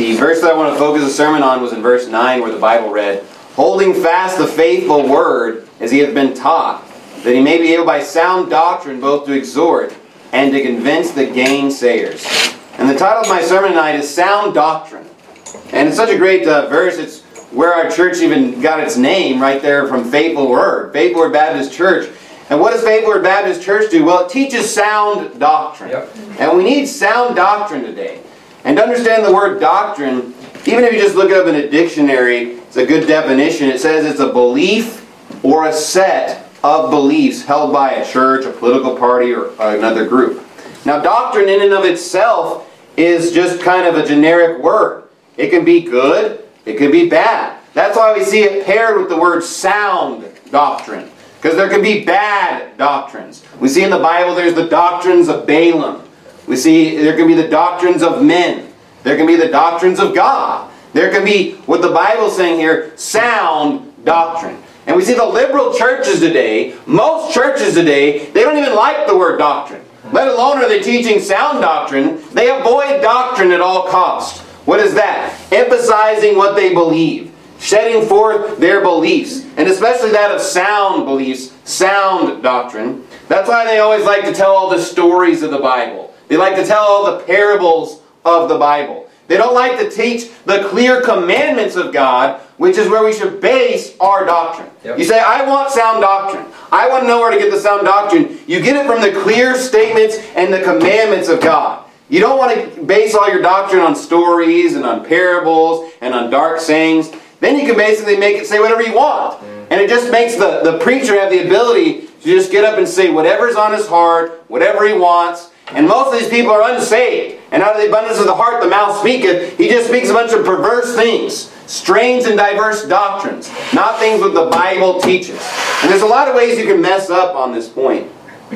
The verse that I want to focus the sermon on was in verse 9, where the Bible read, "Holding fast the faithful word as he hath been taught, that he may be able by sound doctrine both to exhort and to convince the gainsayers." And the title of my sermon tonight is Sound Doctrine. And it's such a great verse. It's where our church even got its name, right there from Faithful Word. Faithful Word Baptist Church. And what does Faithful Word Baptist Church do? Well, it teaches sound doctrine. Yep. And we need sound doctrine today. And to understand the word doctrine, even if you just look it up in a dictionary, it's a good definition. It says it's a belief or a set of beliefs held by a church, a political party, or another group. Now, doctrine in and of itself is just kind of a generic word. It can be good, it can be bad. That's why we see it paired with the word sound doctrine. Because there can be bad doctrines. We see in the Bible there's the doctrines of Balaam. We see there can be the doctrines of men. There can be the doctrines of God. There can be, what the Bible's saying here, sound doctrine. And we see the liberal churches today, most churches today, they don't even like the word doctrine. Let alone are they teaching sound doctrine. They avoid doctrine at all costs. What is that? Emphasizing what they believe. Setting forth their beliefs. And especially that of sound beliefs, sound doctrine. That's why they always like to tell all the stories of the Bible. They like to tell all the parables of the Bible. They don't like to teach the clear commandments of God, which is where we should base our doctrine. Yep. You say, I want sound doctrine. I want to know where to get the sound doctrine. You get it from the clear statements and the commandments of God. You don't want to base all your doctrine on stories and on parables and on dark sayings. Then you can basically make it say whatever you want. And it just makes the preacher have the ability to just get up and say whatever's on his heart, whatever he wants. And most of these people are unsaved. And out of the abundance of the heart the mouth speaketh. He just speaks a bunch of perverse things. Strange and diverse doctrines. Not things that the Bible teaches. And there's a lot of ways you can mess up on this point.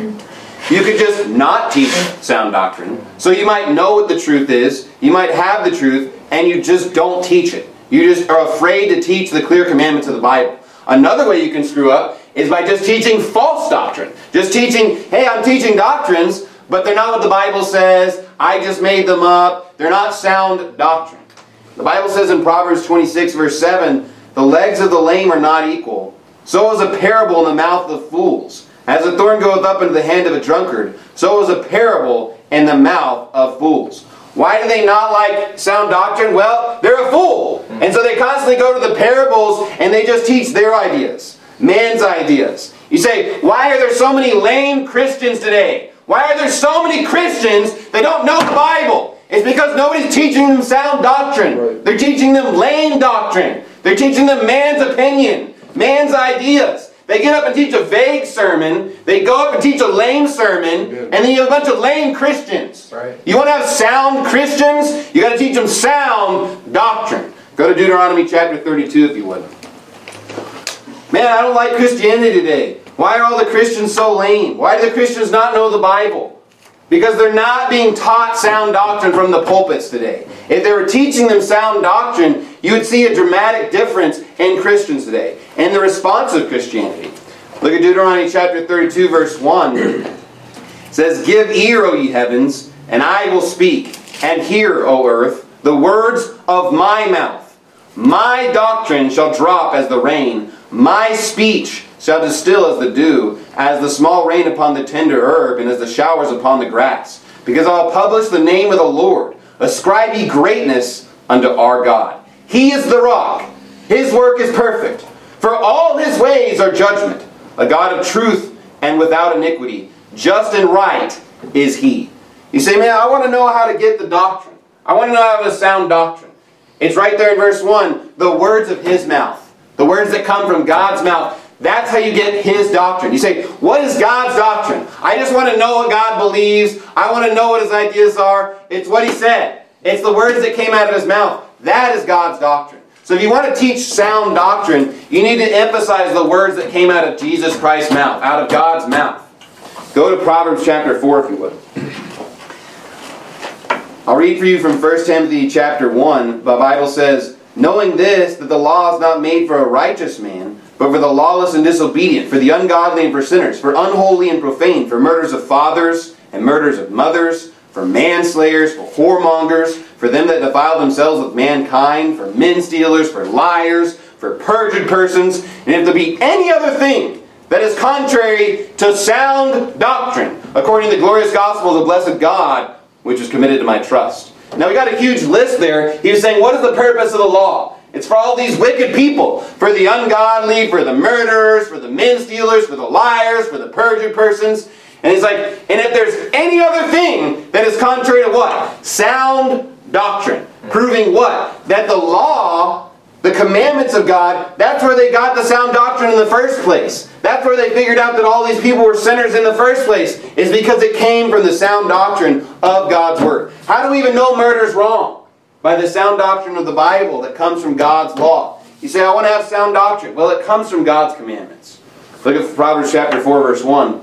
You could just not teach sound doctrine. So you might know what the truth is. You might have the truth. And you just don't teach it. You just are afraid to teach the clear commandments of the Bible. Another way you can screw up is by just teaching false doctrine. Just teaching, hey, I'm teaching doctrines, but they're not what the Bible says. I just made them up. They're not sound doctrine. The Bible says in Proverbs 26 verse 7, "The legs of the lame are not equal. So is a parable in the mouth of fools. As a thorn goeth up into the hand of a drunkard, so is a parable in the mouth of fools." Why do they not like sound doctrine? Well, they're a fool. And so they constantly go to the parables and they just teach their ideas. Man's ideas. You say, why are there so many lame Christians today? Why are there so many Christians that don't know the Bible? It's because nobody's teaching them sound doctrine. Right. They're teaching them lame doctrine. They're teaching them man's opinion, man's ideas. They get up and teach a vague sermon. They go up and teach a lame sermon. Good. And then you have a bunch of lame Christians. Right. You want to have sound Christians? You got to teach them sound doctrine. Go to Deuteronomy chapter 32 if you would. Man, I don't like Christianity today. Why are all the Christians so lame? Why do the Christians not know the Bible? Because they're not being taught sound doctrine from the pulpits today. If they were teaching them sound doctrine, you would see a dramatic difference in Christians today. And the response of Christianity. Look at Deuteronomy chapter 32 verse 1. It says, "Give ear, O ye heavens, and I will speak, and hear, O earth, the words of my mouth. My doctrine shall drop as the rain, my speech shall distill as the dew, as the small rain upon the tender herb, and as the showers upon the grass. Because I will publish the name of the Lord. Ascribe ye greatness unto our God. He is the rock. His work is perfect. For all his ways are judgment. A God of truth and without iniquity. Just and right is he." You say, man, I want to know how to get the doctrine. I want to know how to have a sound doctrine. It's right there in verse 1. The words of his mouth. The words that come from God's mouth. That's how you get his doctrine. You say, what is God's doctrine? I just want to know what God believes. I want to know what his ideas are. It's what he said. It's the words that came out of his mouth. That is God's doctrine. So if you want to teach sound doctrine, you need to emphasize the words that came out of Jesus Christ's mouth, out of God's mouth. Go to Proverbs chapter 4 if you would. I'll read for you from 1 Timothy chapter 1. The Bible says, "Knowing this, that the law is not made for a righteous man, but for the lawless and disobedient, for the ungodly and for sinners, for unholy and profane, for murders of fathers and murders of mothers, for manslayers, for whoremongers, for them that defile themselves with mankind, for men stealers, for liars, for perjured persons, and if there be any other thing that is contrary to sound doctrine, according to the glorious gospel of the blessed God, which is committed to my trust. Now we got a huge list there. He was saying, what is the purpose of the law? It's for all these wicked people, for the ungodly, for the murderers, for the men stealers, for the liars, for the perjured persons. And he's like, and if there's any other thing that is contrary to what? Sound doctrine. Proving what? That the law, the commandments of God, that's where they got the sound doctrine in the first place. That's where they figured out that all these people were sinners in the first place, is because it came from the sound doctrine of God's Word. How do we even know murder is wrong? By the sound doctrine of the Bible that comes from God's law. You say, I want to have sound doctrine. Well, it comes from God's commandments. Look at Proverbs chapter 4, verse 1.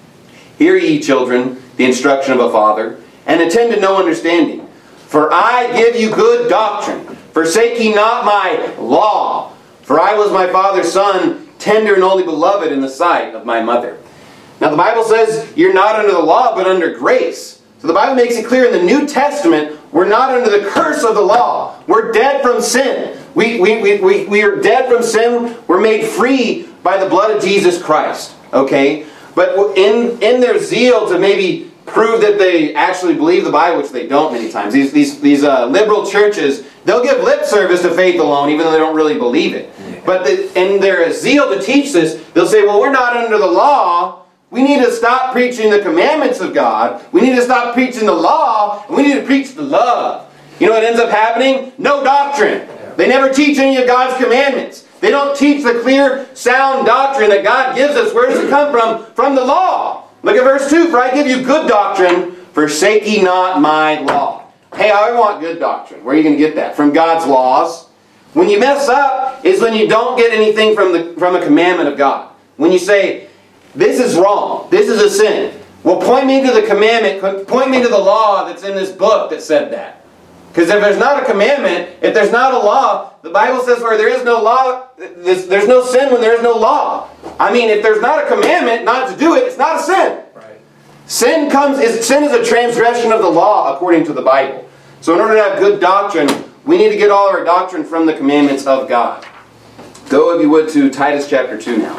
Hear ye, children, the instruction of a father, and attend to no understanding. For I give you good doctrine. Forsake ye not my law. For I was my father's son, tender and only beloved in the sight of my mother. Now the Bible says you're not under the law, but under grace. So the Bible makes it clear in the New Testament, we're not under the curse of the law. We're dead from sin. We are dead from sin. We're made free by the blood of Jesus Christ. Okay? But in their zeal to maybe prove that they actually believe the Bible, which they don't many times, these liberal churches, they'll give lip service to faith alone, even though they don't really believe it. But in their zeal to teach this, they'll say, well, we're not under the law. We need to stop preaching the commandments of God. We need to stop preaching the law. And we need to preach the love. You know what ends up happening? No doctrine. They never teach any of God's commandments. They don't teach the clear, sound doctrine that God gives us. Where does it come from? From the law. Look at verse 2. For I give you good doctrine, forsake ye not my law. Hey, I want good doctrine. Where are you going to get that? From God's laws. When you mess up is when you don't get anything from a commandment of God. When you say, this is wrong, this is a sin. Well, point me to the commandment, point me to the law that's in this book that said that. Because if there's not a commandment, if there's not a law, the Bible says where there is no law, there's no sin when there is no law. I mean, if there's not a commandment not to do it, it's not a sin. Right. Sin is a transgression of the law according to the Bible. So in order to have good doctrine, we need to get all our doctrine from the commandments of God. Go, if you would, to Titus chapter 2 now.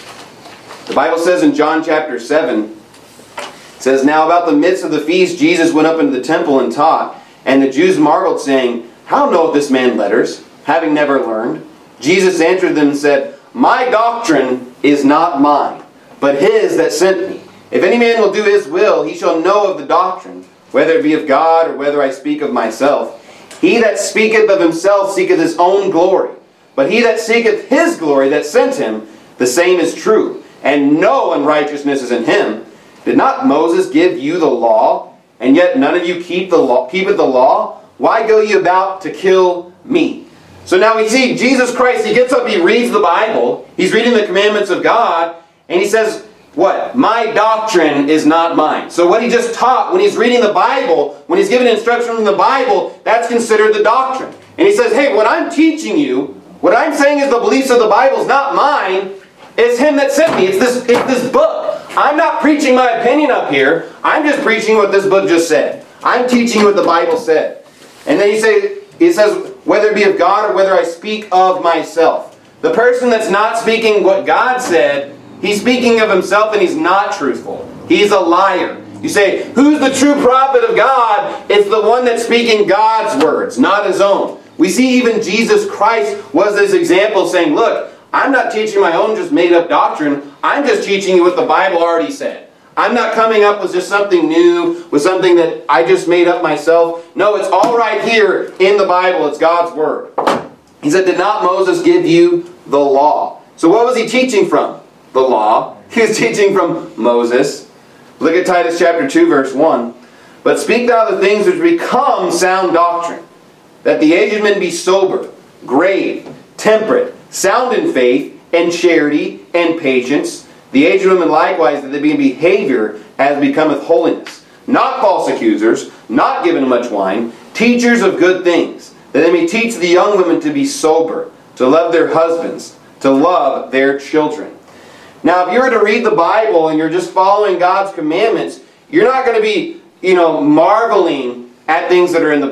The Bible says in John chapter 7, it says, Now about the midst of the feast Jesus went up into the temple and taught, and the Jews marveled, saying, How knoweth this man letters, having never learned? Jesus answered them and said, My doctrine is not mine, but his that sent me. If any man will do his will, he shall know of the doctrine, whether it be of God or whether I speak of myself. He that speaketh of himself seeketh his own glory. But he that seeketh his glory that sent him, the same is true, and no unrighteousness is in him. Did not Moses give you the law, and yet none of you keepeth the law? Why go ye about to kill me? So now we see Jesus Christ, he gets up, he reads the Bible, he's reading the commandments of God, and he says, what? My doctrine is not mine. So what he just taught, when he's reading the Bible, when he's given instruction from the Bible, that's considered the doctrine. And he says, hey, what I'm teaching you, what I'm saying is the beliefs of the Bible is not mine, it's him that sent me. It's this book. I'm not preaching my opinion up here. I'm just preaching what this book just said. I'm teaching what the Bible said. And then he says, whether it be of God or whether I speak of myself. The person that's not speaking what God said, he's speaking of himself and he's not truthful. He's a liar. You say, who's the true prophet of God? It's the one that's speaking God's words, not his own. We see even Jesus Christ was this example saying, look, I'm not teaching my own just made up doctrine. I'm just teaching you what the Bible already said. I'm not coming up with just something new, with something that I just made up myself. No, it's all right here in the Bible. It's God's Word. He said, did not Moses give you the law? So what was he teaching from? The law. He was teaching from Moses. Look at Titus chapter 2, verse 1. But speak thou the things which become sound doctrine, that the aged men be sober, grave, temperate, sound in faith, and charity, and patience. The aged women likewise, that they be in behavior as becometh holiness. Not false accusers, not given much wine, teachers of good things, that they may teach the young women to be sober, to love their husbands, to love their children. Now, if you were to read the Bible and you're just following God's commandments, you're not going to be, marveling at things that are in the Bible.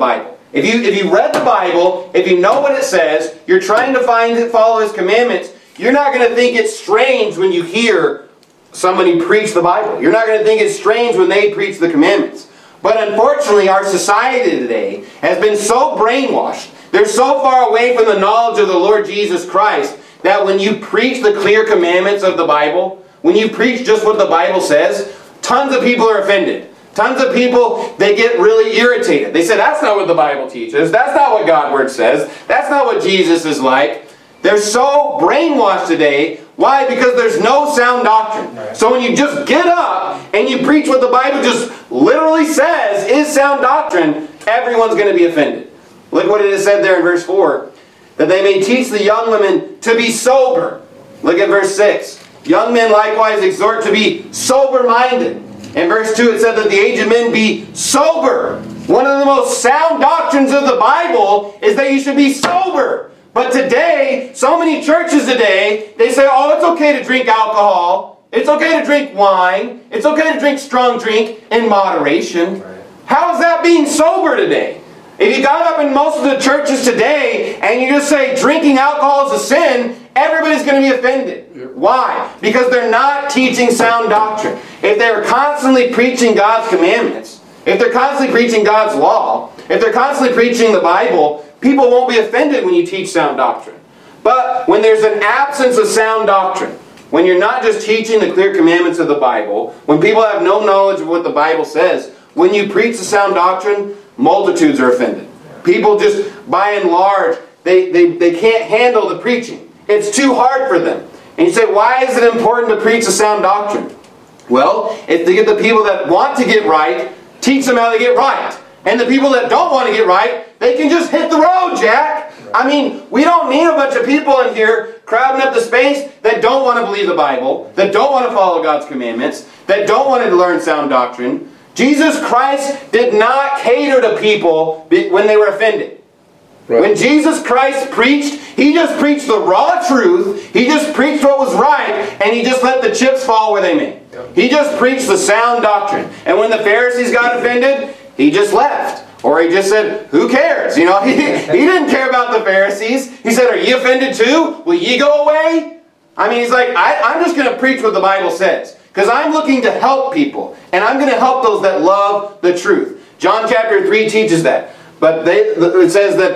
If you read the Bible, if you know what it says, you're trying to follow His commandments, you're not going to think it's strange when you hear somebody preach the Bible. You're not going to think it's strange when they preach the commandments. But unfortunately, our society today has been so brainwashed. They're so far away from the knowledge of the Lord Jesus Christ that when you preach the clear commandments of the Bible, when you preach just what the Bible says, tons of people are offended. Tons of people, they get really irritated. They say, that's not what the Bible teaches. That's not what God's Word says. That's not what Jesus is like. They're so brainwashed today. Why? Because there's no sound doctrine. Right. So when you just get up and you preach what the Bible just literally says is sound doctrine, everyone's going to be offended. Look what it is said there in verse 4. That they may teach the young women to be sober. Look at verse 6. Young men likewise exhort to be sober-minded. In verse 2 it said that the aged men be sober. One of the most sound doctrines of the Bible is that you should be sober. But today, so many churches today, they say, oh, it's okay to drink alcohol. It's okay to drink wine. It's okay to drink strong drink in moderation. Right. How is that being sober today? If you got up in most of the churches today and you just say drinking alcohol is a sin, everybody's going to be offended. Yep. Why? Because they're not teaching sound doctrine. If they're constantly preaching God's commandments, if they're constantly preaching God's law, if they're constantly preaching the Bible, people won't be offended when you teach sound doctrine. But when there's an absence of sound doctrine, when you're not just teaching the clear commandments of the Bible, when people have no knowledge of what the Bible says, when you preach the sound doctrine, multitudes are offended. People just, by and large, they can't handle the preaching. It's too hard for them. And you say, why is it important to preach the sound doctrine? Well, it's to get the people that want to get right, teach them how to get right. And the people that don't want to get right, they can just hit the road, Jack. I mean, we don't need a bunch of people in here crowding up the space that don't want to believe the Bible, that don't want to follow God's commandments, that don't want to learn sound doctrine. Jesus Christ did not cater to people when they were offended. Right. When Jesus Christ preached, He just preached the raw truth. He just preached what was right, and He just let the chips fall where they may. Yep. He just preached the sound doctrine. And when the Pharisees got offended, He just left. Or He just said, who cares? You know, he didn't care about the Pharisees. He said, are ye offended too? Will ye go away? I mean, He's like, I'm just going to preach what the Bible says. Because I'm looking to help people. And I'm going to help those that love the truth. John chapter 3 teaches that. But it says that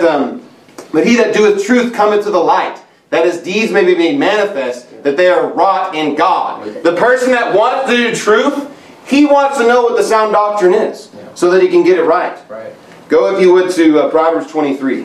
but he that doeth truth cometh to the light, that his deeds may be made manifest, that they are wrought in God. The person that wants to do truth, he wants to know what the sound doctrine is, so that he can get it right. Go, if you would, to Proverbs 23.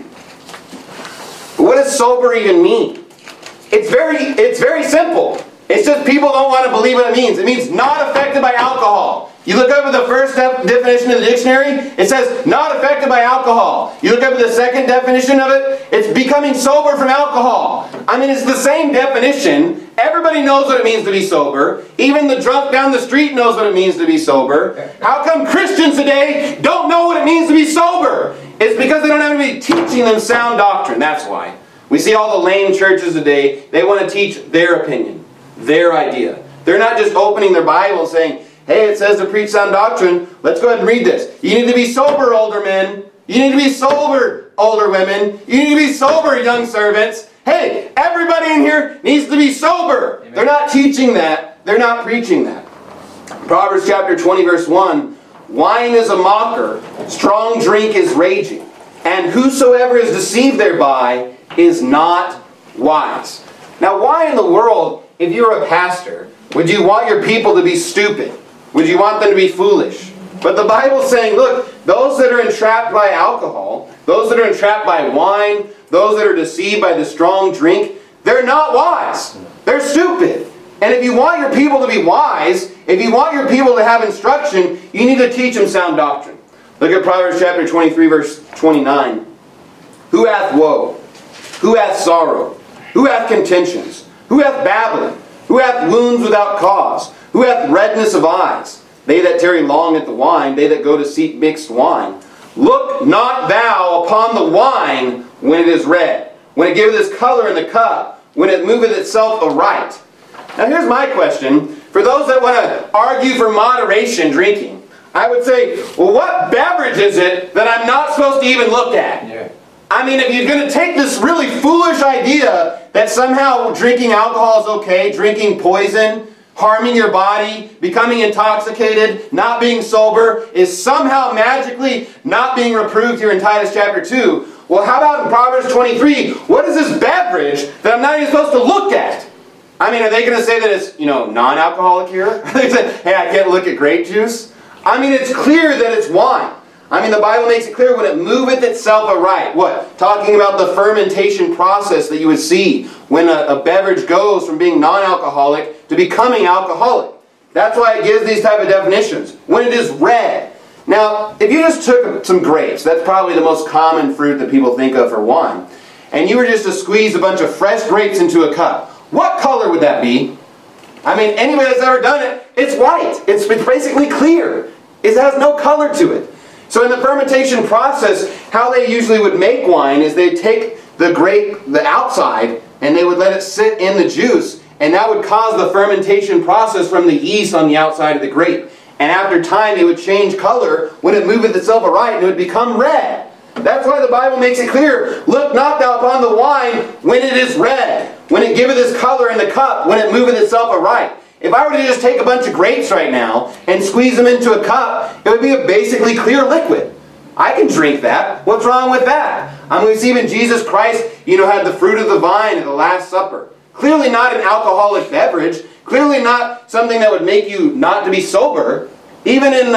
What does sober even mean? It's very simple. It's just people don't want to believe what it means. It means not affected by alcohol. You look up at the first definition in the dictionary, it says not affected by alcohol. You look up at the second definition of it, it's becoming sober from alcohol. I mean, it's the same definition. Everybody knows what it means to be sober. Even the drunk down the street knows what it means to be sober. How come Christians today don't know what it means to be sober? It's because they don't have anybody teaching them sound doctrine. That's why. We see all the lame churches today, they want to teach their opinion, their idea. They're not just opening their Bible and saying, hey, it says to preach sound doctrine. Let's go ahead and read this. You need to be sober, older men. You need to be sober, older women. You need to be sober, young servants. Hey, everybody in here needs to be sober. Amen. They're not teaching that. They're not preaching that. Proverbs chapter 20, verse 1. Wine is a mocker. Strong drink is raging. And whosoever is deceived thereby is not wise. Now, why in the world, if you were a pastor, would you want your people to be stupid? Would you want them to be foolish? But the Bible's saying, look, those that are entrapped by alcohol, those that are entrapped by wine, those that are deceived by the strong drink, they're not wise. They're stupid. And if you want your people to be wise, if you want your people to have instruction, you need to teach them sound doctrine. Look at Proverbs chapter 23, verse 29. Who hath woe? Who hath sorrow? Who hath contentions? Who hath babbling? Who hath wounds without cause? Who hath redness of eyes? They that tarry long at the wine, they that go to seek mixed wine. Look not thou upon the wine when it is red, when it giveth its color in the cup, when it moveth itself aright. Now here's my question. For those that want to argue for moderation drinking, I would say, well, what beverage is it that I'm not supposed to even look at? Yeah. I mean, if you're going to take this really foolish idea that somehow drinking alcohol is okay, drinking poison, harming your body, becoming intoxicated, not being sober, is somehow magically not being reproved here in Titus chapter 2. Well, how about in Proverbs 23? What is this beverage that I'm not even supposed to look at? I mean, are they going to say that it's, non-alcoholic here? Are they say, hey, I can't look at grape juice? I mean, it's clear that it's wine. I mean, the Bible makes it clear when it moveth itself aright. What? Talking about the fermentation process that you would see when a beverage goes from being non-alcoholic to becoming alcoholic. That's why it gives these type of definitions. When it is red. Now, if you just took some grapes, that's probably the most common fruit that people think of for wine, and you were just to squeeze a bunch of fresh grapes into a cup, what color would that be? I mean, anybody that's ever done it, it's white. It's basically clear. It has no color to it. So in the fermentation process, how they usually would make wine is they'd take the grape, the outside, and they would let it sit in the juice, and that would cause the fermentation process from the yeast on the outside of the grape. And after time, it would change color when it moveth itself aright, and it would become red. That's why the Bible makes it clear, look not thou upon the wine when it is red, when it giveth its color in the cup, when it moveth itself aright. If I were to just take a bunch of grapes right now and squeeze them into a cup, it would be a basically clear liquid. I can drink that. What's wrong with that? I mean, we see even Jesus Christ, had the fruit of the vine at the Last Supper. Clearly not an alcoholic beverage. Clearly not something that would make you not to be sober. Even in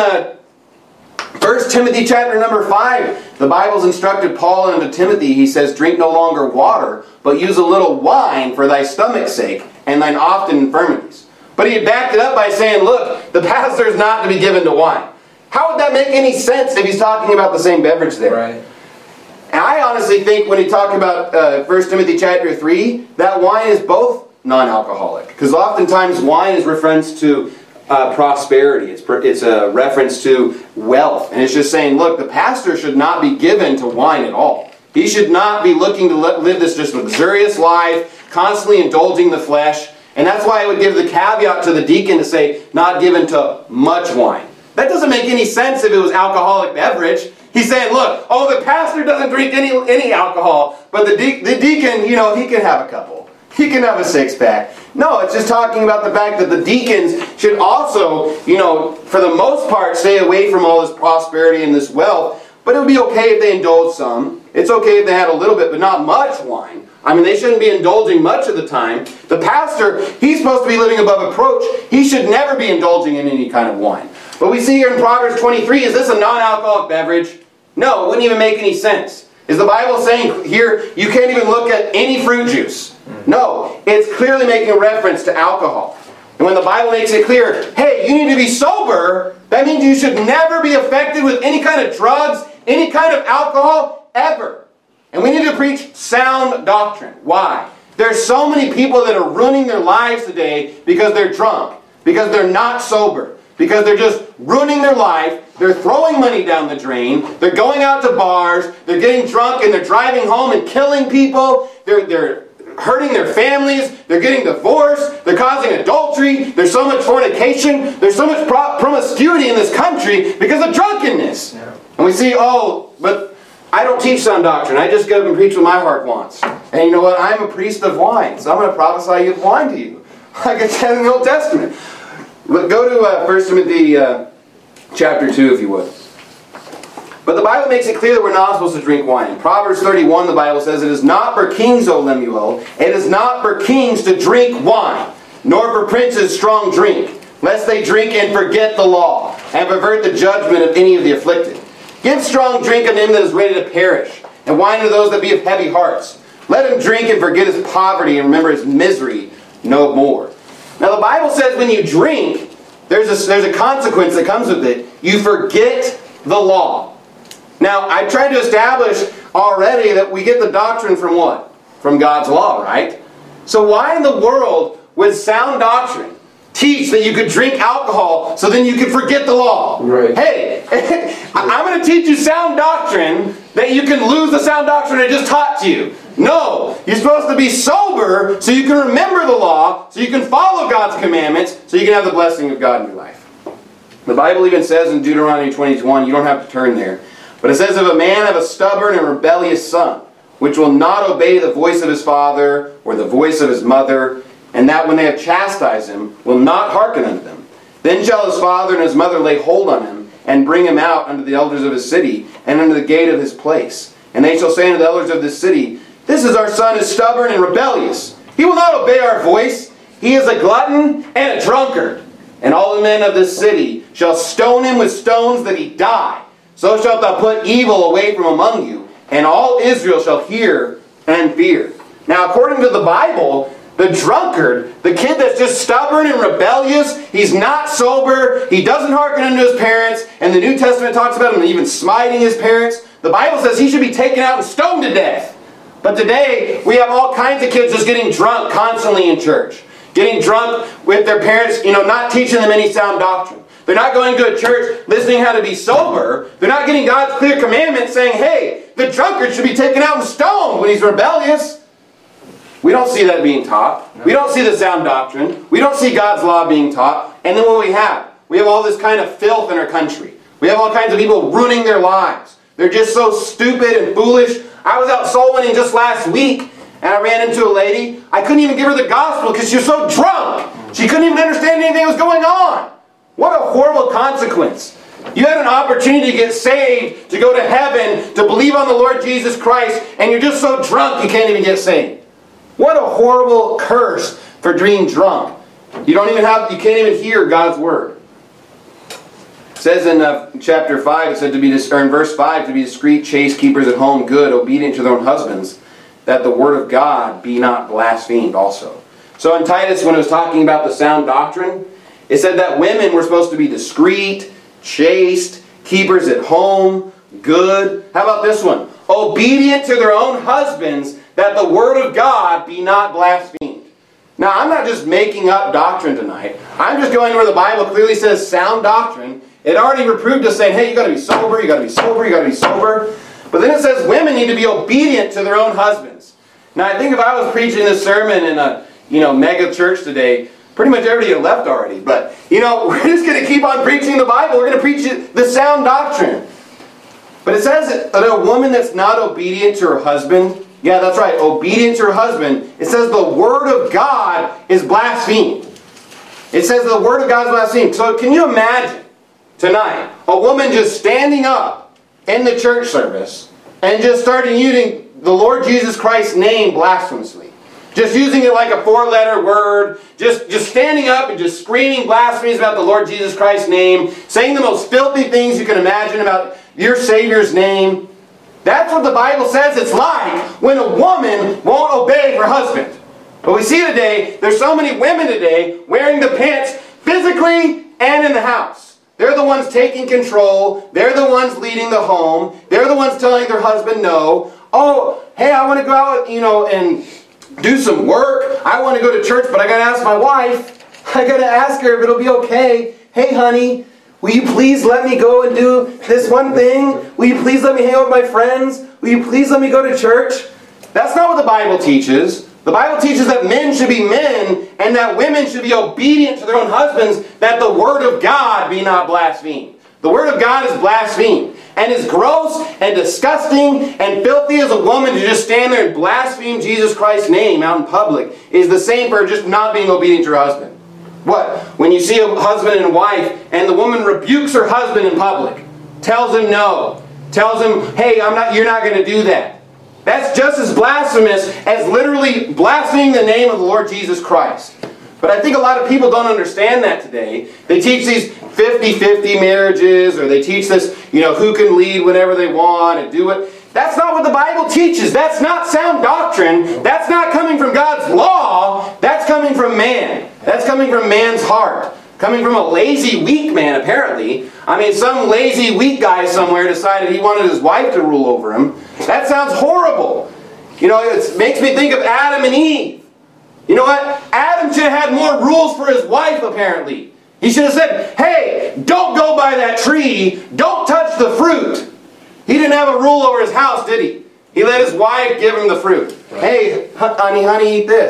1 Timothy chapter number 5, the Bible's instructed Paul unto Timothy, he says, drink no longer water, but use a little wine for thy stomach's sake, and thine often infirmities. But he had backed it up by saying, look, the pastor is not to be given to wine. How would that make any sense if he's talking about the same beverage there? Right. And I honestly think when he talked about 1 Timothy chapter 3, that wine is both non-alcoholic. Because oftentimes wine is reference to prosperity. It's a reference to wealth. And it's just saying, look, the pastor should not be given to wine at all. He should not be looking to live this just luxurious life, constantly indulging the flesh. And that's why I would give the caveat to the deacon to say, not given to much wine. That doesn't make any sense if it was alcoholic beverage. He's saying, look, the pastor doesn't drink any alcohol, but the deacon, he can have a couple. He can have a six-pack. No, it's just talking about the fact that the deacons should also, for the most part, stay away from all this prosperity and this wealth. But it would be okay if they indulged some. It's okay if they had a little bit, but not much wine. I mean, they shouldn't be indulging much of the time. The pastor, he's supposed to be living above reproach. He should never be indulging in any kind of wine. But we see here in Proverbs 23, is this a non-alcoholic beverage? No, it wouldn't even make any sense. Is the Bible saying here, you can't even look at any fruit juice? No, it's clearly making a reference to alcohol. And when the Bible makes it clear, hey, you need to be sober, that means you should never be affected with any kind of drugs, any kind of alcohol, ever. And we need to preach sound doctrine. Why? There's so many people that are ruining their lives today because they're drunk, because they're not sober, because they're just ruining their life. They're throwing money down the drain. They're going out to bars. They're getting drunk and they're driving home and killing people. They're hurting their families. They're getting divorced. They're causing adultery. There's so much fornication. There's so much promiscuity in this country because of drunkenness. Yeah. And we see, but I don't teach sound doctrine. I just get up and preach what my heart wants. And you know what? I'm a priest of wine, so I'm going to prophesy wine to you. Like it says in the Old Testament. But go to 1 Timothy chapter 2, if you would. But the Bible makes it clear that we're not supposed to drink wine. In Proverbs 31, the Bible says, it is not for kings, O Lemuel, it is not for kings to drink wine, nor for princes strong drink, lest they drink and forget the law, and pervert the judgment of any of the afflicted. Give strong drink unto him that is ready to perish, and wine to those that be of heavy hearts. Let him drink and forget his poverty, and remember his misery no more. Now the Bible says when you drink, there's a consequence that comes with it. You forget the law. Now, I tried to establish already that we get the doctrine from what? From God's law, right? So why in the world would sound doctrine teach that you could drink alcohol so then you could forget the law? Right. Hey, I'm going to teach you sound doctrine that you can lose the sound doctrine I just taught to you. No, you're supposed to be sober so you can remember the law, so you can follow God's commandments, so you can have the blessing of God in your life. The Bible even says in Deuteronomy 20:1, you don't have to turn there, but it says, if a man have a stubborn and rebellious son, which will not obey the voice of his father or the voice of his mother, and that when they have chastised him, will not hearken unto them, then shall his father and his mother lay hold on him, and bring him out unto the elders of his city, and unto the gate of his place. And they shall say unto the elders of this city, this is our son is stubborn and rebellious. He will not obey our voice. He is a glutton and a drunkard. And all the men of this city shall stone him with stones that he die. So shalt thou put evil away from among you, and all Israel shall hear and fear. Now, according to the Bible, the drunkard, the kid that's just stubborn and rebellious, he's not sober, he doesn't hearken unto his parents, and the New Testament talks about him even smiting his parents. The Bible says he should be taken out and stoned to death. But today, we have all kinds of kids just getting drunk constantly in church. Getting drunk with their parents, not teaching them any sound doctrine. They're not going to a church listening how to be sober. They're not getting God's clear commandment saying, hey, the drunkard should be taken out and stoned when he's rebellious. We don't see that being taught. We don't see the sound doctrine. We don't see God's law being taught. And then what we have? We have all this kind of filth in our country. We have all kinds of people ruining their lives. They're just so stupid and foolish. I was out soul winning just last week, and I ran into a lady. I couldn't even give her the gospel because she was so drunk. She couldn't even understand anything that was going on. What a horrible consequence. You had an opportunity to get saved, to go to heaven, to believe on the Lord Jesus Christ, and you're just so drunk you can't even get saved. What a horrible curse for being drunk. You can't even hear God's word. It says in chapter 5, it said in verse 5, to be discreet, chaste, keepers at home, good, obedient to their own husbands, that the word of God be not blasphemed also. So in Titus, when it was talking about the sound doctrine, it said that women were supposed to be discreet, chaste, keepers at home, good. How about this one? Obedient to their own husbands, that the word of God be not blasphemed. Now, I'm not just making up doctrine tonight. I'm just going where the Bible clearly says sound doctrine. It already reproved us saying, hey, you got to be sober, you got to be sober, you got to be sober. But then it says women need to be obedient to their own husbands. Now, I think if I was preaching this sermon in a mega church today, pretty much everybody had left already. But, we're just going to keep on preaching the Bible. We're going to preach the sound doctrine. But it says that a woman that's not obedient to her husband, yeah, that's right, obedient to her husband, it says the word of God is blasphemed. It says the word of God is blasphemed. So can you imagine tonight a woman just standing up in the church service and just starting using the Lord Jesus Christ's name blasphemously? Just using it like a 4-letter word, just standing up and just screaming blasphemies about the Lord Jesus Christ's name, saying the most filthy things you can imagine about your Savior's name. That's what the Bible says it's like when a woman won't obey her husband. But we see today, there's so many women today wearing the pants physically and in the house. They're the ones taking control. They're the ones leading the home. They're the ones telling their husband no. Oh, hey, I want to go out, and do some work. I want to go to church, but I got to ask my wife. I got to ask her if it'll be okay. Hey, honey, will you please let me go and do this one thing? Will you please let me hang out with my friends? Will you please let me go to church? That's not what the Bible teaches. The Bible teaches that men should be men and that women should be obedient to their own husbands, that the word of God be not blasphemed. The word of God is blasphemed. And as gross and disgusting and filthy as a woman to just stand there and blaspheme Jesus Christ's name out in public is the same for just not being obedient to her husband. What? When you see a husband and wife and the woman rebukes her husband in public, tells him no, tells him, hey, you're not going to do that. That's just as blasphemous as literally blaspheming the name of the Lord Jesus Christ. But I think a lot of people don't understand that today. They teach these 50-50 marriages, or they teach this, who can lead whenever they want and do it. That's not what the Bible teaches. That's not sound doctrine. That's not coming from God's law. That's coming from man. That's coming from man's heart. Coming from a lazy, weak man, apparently. Some lazy, weak guy somewhere decided he wanted his wife to rule over him. That sounds horrible. It makes me think of Adam and Eve. You know what? Adam should have had more rules for his wife, apparently. He should have said, hey, don't go by that tree. Don't touch the fruit. He didn't have a rule over his house, did he? He let his wife give him the fruit. Right. Hey, honey, eat this.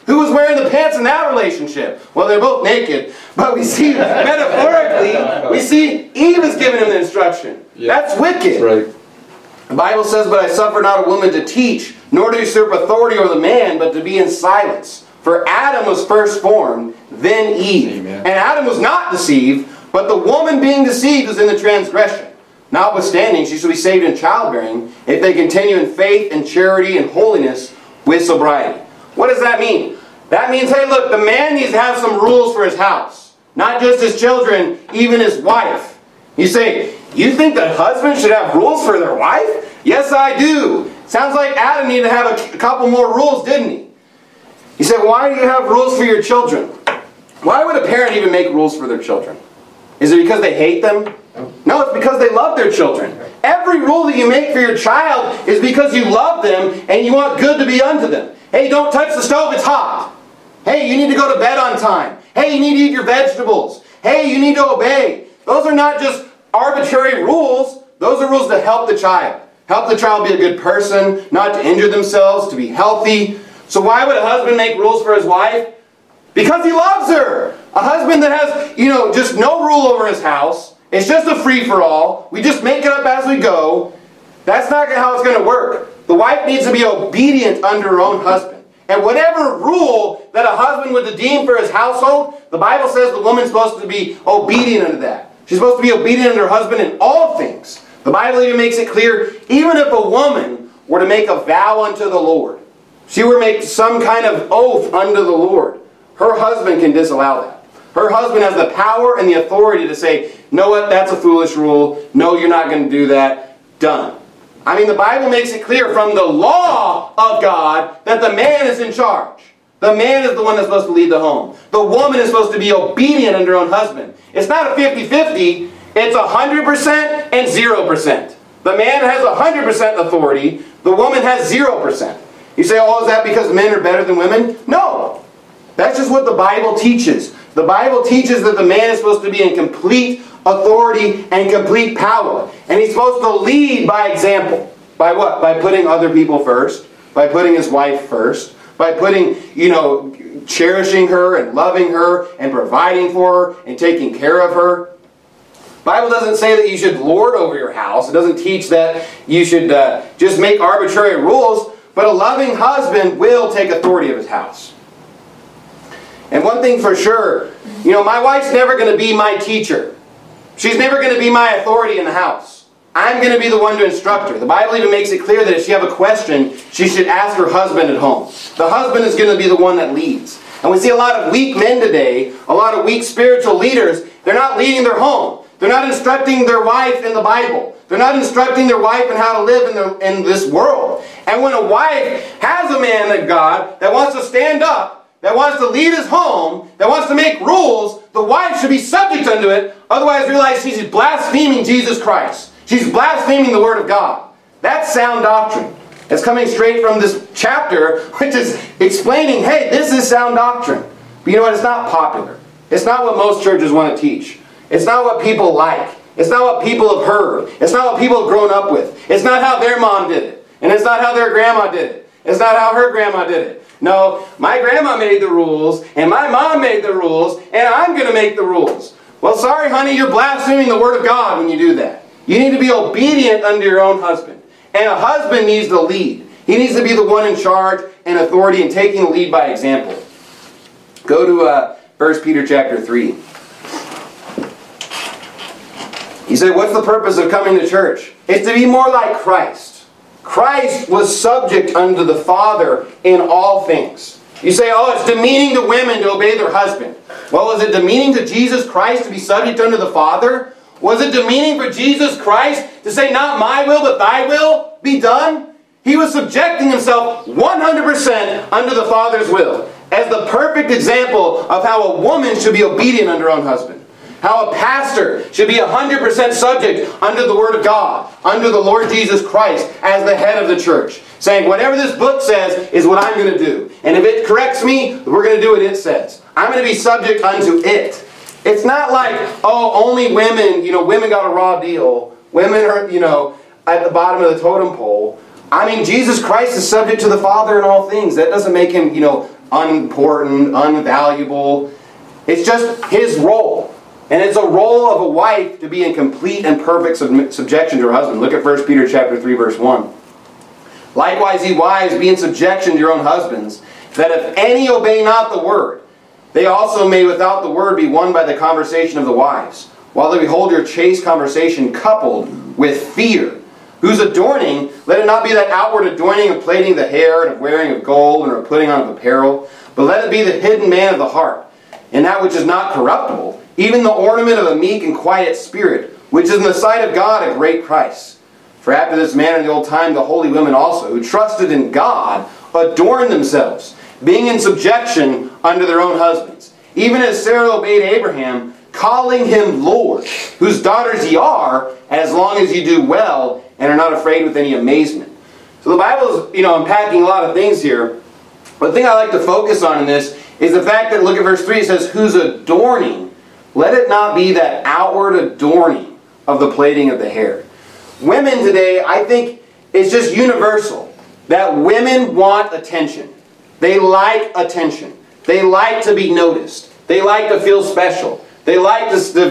Who was wearing the pants in that relationship? Well, they're both naked. But we see, metaphorically, we see Eve is giving him the instruction. Yeah. That's wicked. Right. The Bible says, but I suffer not a woman to teach, nor to usurp authority over the man, but to be in silence. For Adam was first formed, then Eve. Amen. And Adam was not deceived, but the woman being deceived was in the transgression. Notwithstanding, she shall be saved in childbearing, if they continue in faith and charity and holiness with sobriety. What does that mean? That means, hey, look, the man needs to have some rules for his house. Not just his children, even his wife. You say, you think that husbands should have rules for their wife? Yes, I do. Sounds like Adam needed to have a couple more rules, didn't he? He said, why do you have rules for your children? Why would a parent even make rules for their children? Is it because they hate them? No, it's because they love their children. Every rule that you make for your child is because you love them and you want good to be unto them. Hey, don't touch the stove, it's hot. Hey, you need to go to bed on time. Hey, you need to eat your vegetables. Hey, you need to obey. Those are not just arbitrary rules. Those are rules to help the child. Help the child be a good person, not to injure themselves, to be healthy. So why would a husband make rules for his wife? Because he loves her. A husband that has, just no rule over his house. It's just a free-for-all. We just make it up as we go. That's not how it's going to work. The wife needs to be obedient under her own husband. And whatever rule that a husband would deem for his household, the Bible says the woman's supposed to be obedient unto that. She's supposed to be obedient unto her husband in all things. The Bible even makes it clear, even if a woman were to make a vow unto the Lord, she were to make some kind of oath unto the Lord, her husband can disallow that. Her husband has the power and the authority to say, know what, that's a foolish rule. No, you're not going to do that. Done. I mean, the Bible makes it clear from the law of God that the man is in charge. The man is the one that's supposed to lead the home. The woman is supposed to be obedient under her own husband. It's not a 50-50. It's 100% and 0%. The man has 100% authority. The woman has 0%. You say, oh, is that because men are better than women? No. That's just what the Bible teaches. The Bible teaches that the man is supposed to be in complete authority and complete power. And he's supposed to lead by example. By what? By putting other people first. By putting his wife first. By putting, cherishing her and loving her and providing for her and taking care of her. The Bible doesn't say that you should lord over your house. It doesn't teach that you should just make arbitrary rules. But a loving husband will take authority of his house. And one thing for sure, my wife's never going to be my teacher. She's never going to be my authority in the house. I'm going to be the one to instruct her. The Bible even makes it clear that if she has a question, she should ask her husband at home. The husband is going to be the one that leads. And we see a lot of weak men today, a lot of weak spiritual leaders. They're not leading their home. They're not instructing their wife in the Bible. They're not instructing their wife in how to live in this world. And when a wife has a man of God that wants to stand up, that wants to lead his home, that wants to make rules, the wife should be subject unto it. Otherwise, realize she's blaspheming Jesus Christ. She's blaspheming the Word of God. That's sound doctrine. It's coming straight from this chapter, which is explaining, hey, this is sound doctrine. But you know what? It's not popular. It's not what most churches want to teach. It's not what people like. It's not what people have heard. It's not what people have grown up with. It's not how their mom did it. And it's not how their grandma did it. It's not how her grandma did it. No, my grandma made the rules, and my mom made the rules, and I'm going to make the rules. Well, sorry, honey, you're blaspheming the Word of God when you do that. You need to be obedient unto your own husband. And a husband needs to lead. He needs to be the one in charge and authority and taking the lead by example. Go to 1 Peter chapter 3. He said, what's the purpose of coming to church? It's to be more like Christ. Christ was subject unto the Father in all things. You say, oh, it's demeaning to women to obey their husband. Well, was it demeaning to Jesus Christ to be subject unto the Father? Was it demeaning for Jesus Christ to say, not my will, but thy will be done? He was subjecting himself 100% under the Father's will, as the perfect example of how a woman should be obedient unto her own husband. How a pastor should be 100% subject under the Word of God, under the Lord Jesus Christ as the head of the church. Saying, whatever this book says is what I'm going to do. And if it corrects me, we're going to do what it says. I'm going to be subject unto it. It's not like, oh, only women, women got a raw deal. Women are, at the bottom of the totem pole. I mean, Jesus Christ is subject to the Father in all things. That doesn't make him, unimportant, unvaluable. It's just his role. And it's a role of a wife to be in complete and perfect subjection to her husband. Look at 1 Peter chapter 3, verse 1. Likewise, ye wives, be in subjection to your own husbands, that if any obey not the word, they also may without the word be won by the conversation of the wives, while they behold your chaste conversation coupled with fear, whose adorning, let it not be that outward adorning of plaiting the hair, and of wearing of gold, and of putting on of apparel, but let it be the hidden man of the heart, and that which is not corruptible, even the ornament of a meek and quiet spirit, which is in the sight of God a great price. For after this manner in the old time the holy women also, who trusted in God, adorned themselves, being in subjection unto their own husbands, even as Sarah obeyed Abraham, calling him Lord, whose daughters ye are, as long as ye do well, and are not afraid with any amazement. So the Bible is, unpacking a lot of things here. But the thing I like to focus on in this is the fact that, look at verse 3, it says, whose adorning, let it not be that outward adorning of the plaiting of the hair. Women today, I think, it's just universal that women want attention. They like attention. They like to be noticed. They like to feel special. They like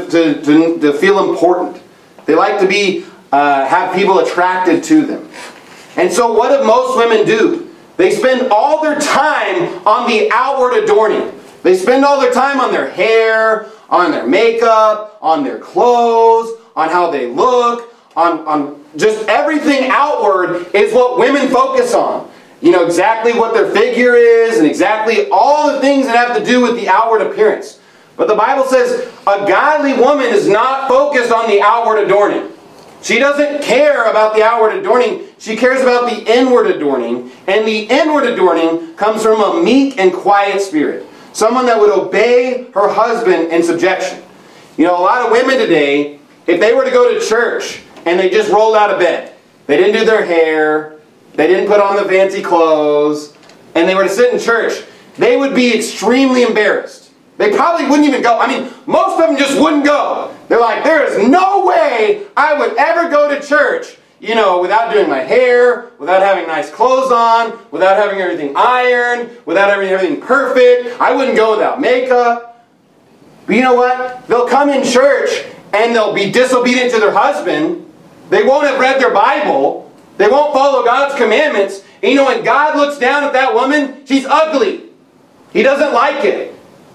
to feel important. They like to be have people attracted to them. And so what do most women do? They spend all their time on the outward adorning. They spend all their time on their hair, on their makeup, on their clothes, on how they look, on just everything outward is what women focus on. Exactly what their figure is and exactly all the things that have to do with the outward appearance. But the Bible says a godly woman is not focused on the outward adorning. She doesn't care about the outward adorning. She cares about the inward adorning. And the inward adorning comes from a meek and quiet spirit. Someone that would obey her husband in subjection. A lot of women today, if they were to go to church and they just rolled out of bed, they didn't do their hair, they didn't put on the fancy clothes, and they were to sit in church, they would be extremely embarrassed. They probably wouldn't even go. Most of them just wouldn't go. They're like, there is no way I would ever go to church, without doing my hair, without having nice clothes on, without having everything ironed, without having everything perfect. I wouldn't go without makeup. But you know what? They'll come in church and they'll be disobedient to their husband. They won't have read their Bible. They won't follow God's commandments. And when God looks down at that woman, she's ugly. He doesn't like it.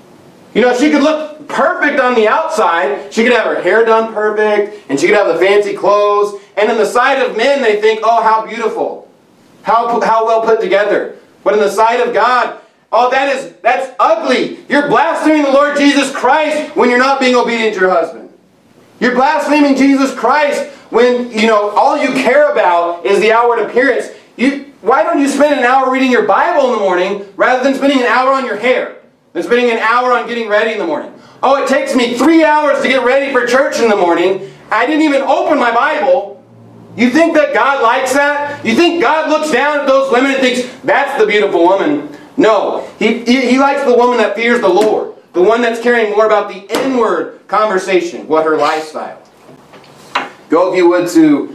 She could look perfect on the outside. She could have her hair done perfect, and she could have the fancy clothes. And in the sight of men, they think, oh, how beautiful. How well put together. But in the sight of God, oh, that's ugly. You're blaspheming the Lord Jesus Christ when you're not being obedient to your husband. You're blaspheming Jesus Christ when, all you care about is the outward appearance. Why don't you spend an hour reading your Bible in the morning rather than spending an hour on your hair? Than spending an hour on getting ready in the morning. Oh, it takes me 3 hours to get ready for church in the morning. I didn't even open my Bible. You think that God likes that? You think God looks down at those women and thinks, that's the beautiful woman? No. He likes the woman that fears the Lord. The one that's caring more about the inward conversation, what her lifestyle. Go, if you would, to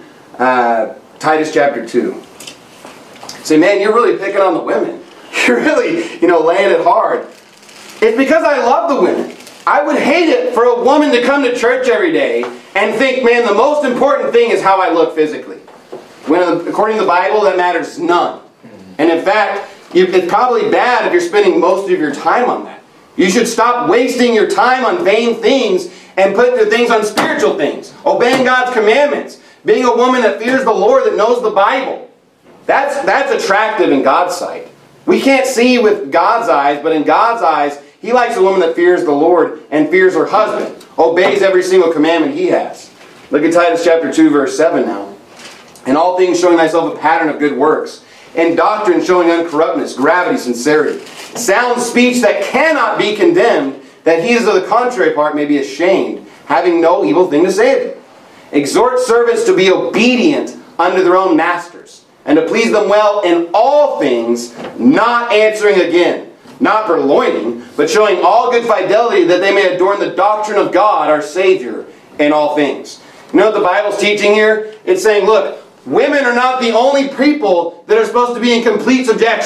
Titus chapter 2. Say, man, you're really picking on the women. You're really, laying it hard. It's because I love the women. I would hate it for a woman to come to church every day and think, man, the most important thing is how I look physically. When, according to the Bible, that matters none. And in fact, it's probably bad if you're spending most of your time on that. You should stop wasting your time on vain things and put your things on spiritual things. Obeying God's commandments. Being a woman that fears the Lord, that knows the Bible. That's attractive in God's sight. We can't see with God's eyes, but in God's eyes, He likes a woman that fears the Lord and fears her husband. Obeys every single commandment He has. Look at Titus chapter 2, verse 7 now. In all things showing thyself a pattern of good works. In doctrine showing uncorruptness, gravity, sincerity. Sound speech that cannot be condemned, that he is of the contrary part may be ashamed, having no evil thing to say of it. Exhort servants to be obedient unto their own masters, and to please them well in all things, not answering again, not purloining, but showing all good fidelity, that they may adorn the doctrine of God, our Savior, in all things. You know what the Bible's teaching here? It's saying, look, women are not the only people that are supposed to be in complete subjection.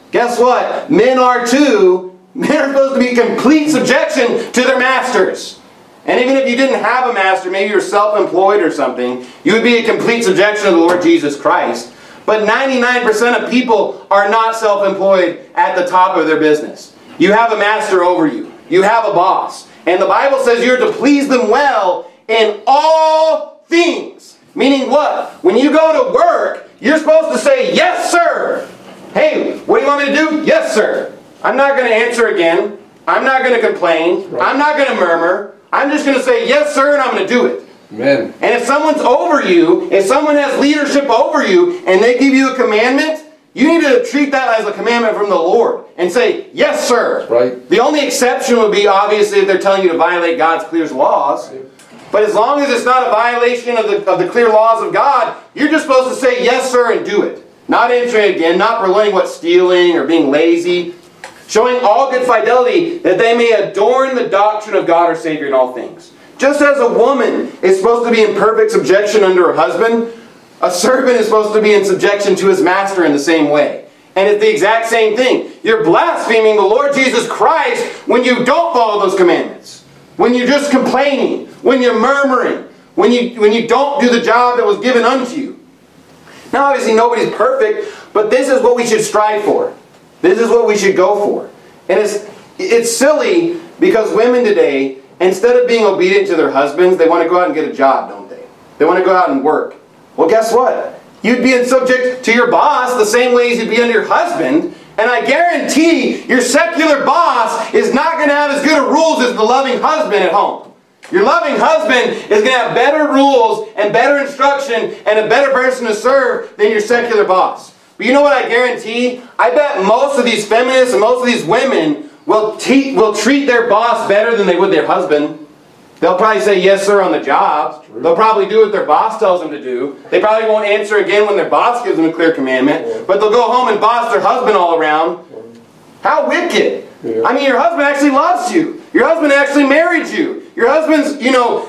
Guess what? Men are too. Men are supposed to be in complete subjection to their masters. And even if you didn't have a master, maybe you're self-employed or something, you would be in complete subjection to the Lord Jesus Christ. But 99% of people are not self-employed at the top of their business. You have a master over you. You have a boss. And the Bible says you're to please them well in all things. Meaning what? When you go to work, you're supposed to say, yes, sir. Hey, what do you want me to do? Yes, sir. I'm not going to answer again. I'm not going to complain. Right. I'm not going to murmur. I'm just going to say, yes, sir, and I'm going to do it. Amen. And if someone's over you, if someone has leadership over you, and they give you a commandment, you need to treat that as a commandment from the Lord. And say, yes, sir. Right. The only exception would be, obviously, if they're telling you to violate God's clear laws. Right. But as long as it's not a violation of the clear laws of God, you're just supposed to say, yes, sir, and do it. Not answering again, not relaying what's stealing or being lazy. Showing all good fidelity that they may adorn the doctrine of God our Savior in all things. Just as a woman is supposed to be in perfect subjection under her husband, a servant is supposed to be in subjection to his master in the same way. And it's the exact same thing. You're blaspheming the Lord Jesus Christ when you don't follow those commandments. When you're just complaining. When you're murmuring. When you don't do the job that was given unto you. Now obviously nobody's perfect, but this is what we should strive for. This is what we should go for. And it's silly because women today, instead of being obedient to their husbands, they want to go out and get a job, don't they? They want to go out and work. Well, guess what? You'd be in subject to your boss the same way as you'd be under your husband. And I guarantee your secular boss is not going to have as good of rules as the loving husband at home. Your loving husband is going to have better rules and better instruction and a better person to serve than your secular boss. But you know what I guarantee? I bet most of these feminists and most of these women will treat their boss better than they would their husband. They'll probably say yes, sir, on the job. They'll probably do what their boss tells them to do. They probably won't answer again when their boss gives them a clear commandment. But they'll go home and boss their husband all around. How wicked. I mean, your husband actually loves you. Your husband actually married you. Your husband's,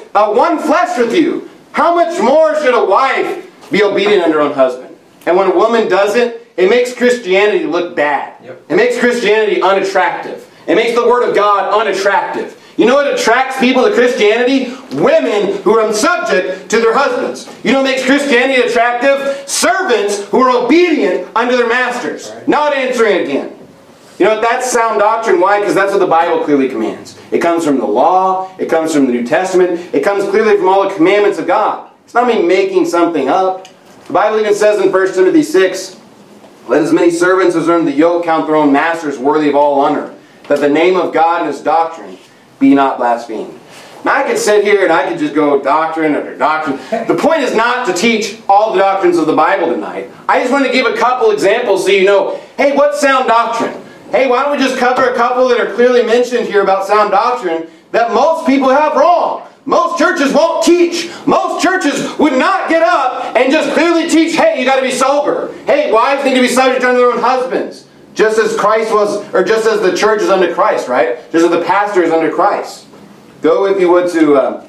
one flesh with you. How much more should a wife be obedient unto her own husband? And when a woman doesn't, it makes Christianity look bad. Yep. It makes Christianity unattractive. It makes the Word of God unattractive. You know what attracts people to Christianity? Women who are subject to their husbands. You know what makes Christianity attractive? Servants who are obedient unto their masters. Right. Not answering again. You know, that's sound doctrine. Why? Because that's what the Bible clearly commands. It comes from the law. It comes from the New Testament. It comes clearly from all the commandments of God. It's not me making something up. The Bible even says in 1 Timothy 6, let as many servants as earn the yoke count their own masters worthy of all honor, that the name of God and His doctrine be not blasphemed. Now I could sit here and I could just go doctrine after doctrine. The point is not to teach all the doctrines of the Bible tonight. I just want to give a couple examples so you know, hey, what's sound doctrine? Hey, why don't we just cover a couple that are clearly mentioned here about sound doctrine that most people have wrong? Most churches won't teach. Most churches would not get up and just clearly teach, hey, you got to be sober. Hey, wives need to be subject unto their own husbands. Just as Christ was, or just as the church is under Christ, right? Just as the pastor is under Christ. Go, if you would, to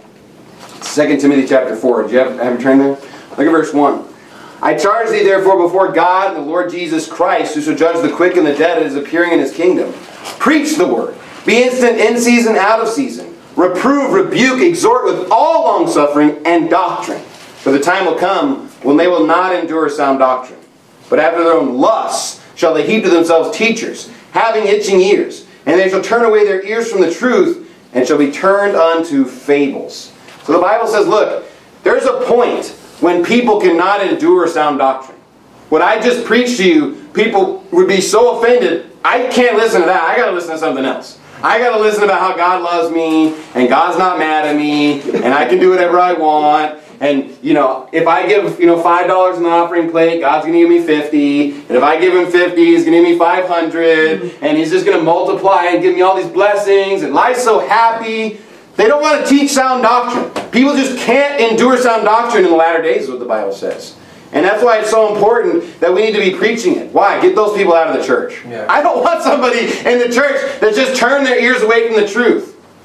2 Timothy chapter 4. Do you have you turned there? Look at verse 1. I charge thee therefore before God and the Lord Jesus Christ, who shall judge the quick and the dead at His appearing in His kingdom. Preach the word. Be instant in season, out of season. Reprove, rebuke, exhort with all longsuffering and doctrine. For the time will come when they will not endure sound doctrine. But after their own lusts shall they heap to themselves teachers, having itching ears. And they shall turn away their ears from the truth, and shall be turned unto fables. So the Bible says, look, there's a point when people cannot endure sound doctrine. What I just preached to you, people would be so offended, I can't listen to that. I got to listen to something else. I got to listen about how God loves me, and God's not mad at me, and I can do whatever I want. And, if I give, $5 in the offering plate, God's going to give me 50. And if I give Him 50, He's going to give me 500. And He's just going to multiply and give me all these blessings. And life's so happy. They don't want to teach sound doctrine. People just can't endure sound doctrine in the latter days, is what the Bible says. And that's why it's so important that we need to be preaching it. Why? Get those people out of the church. Yeah. I don't want somebody in the church that just turn their ears away from the truth.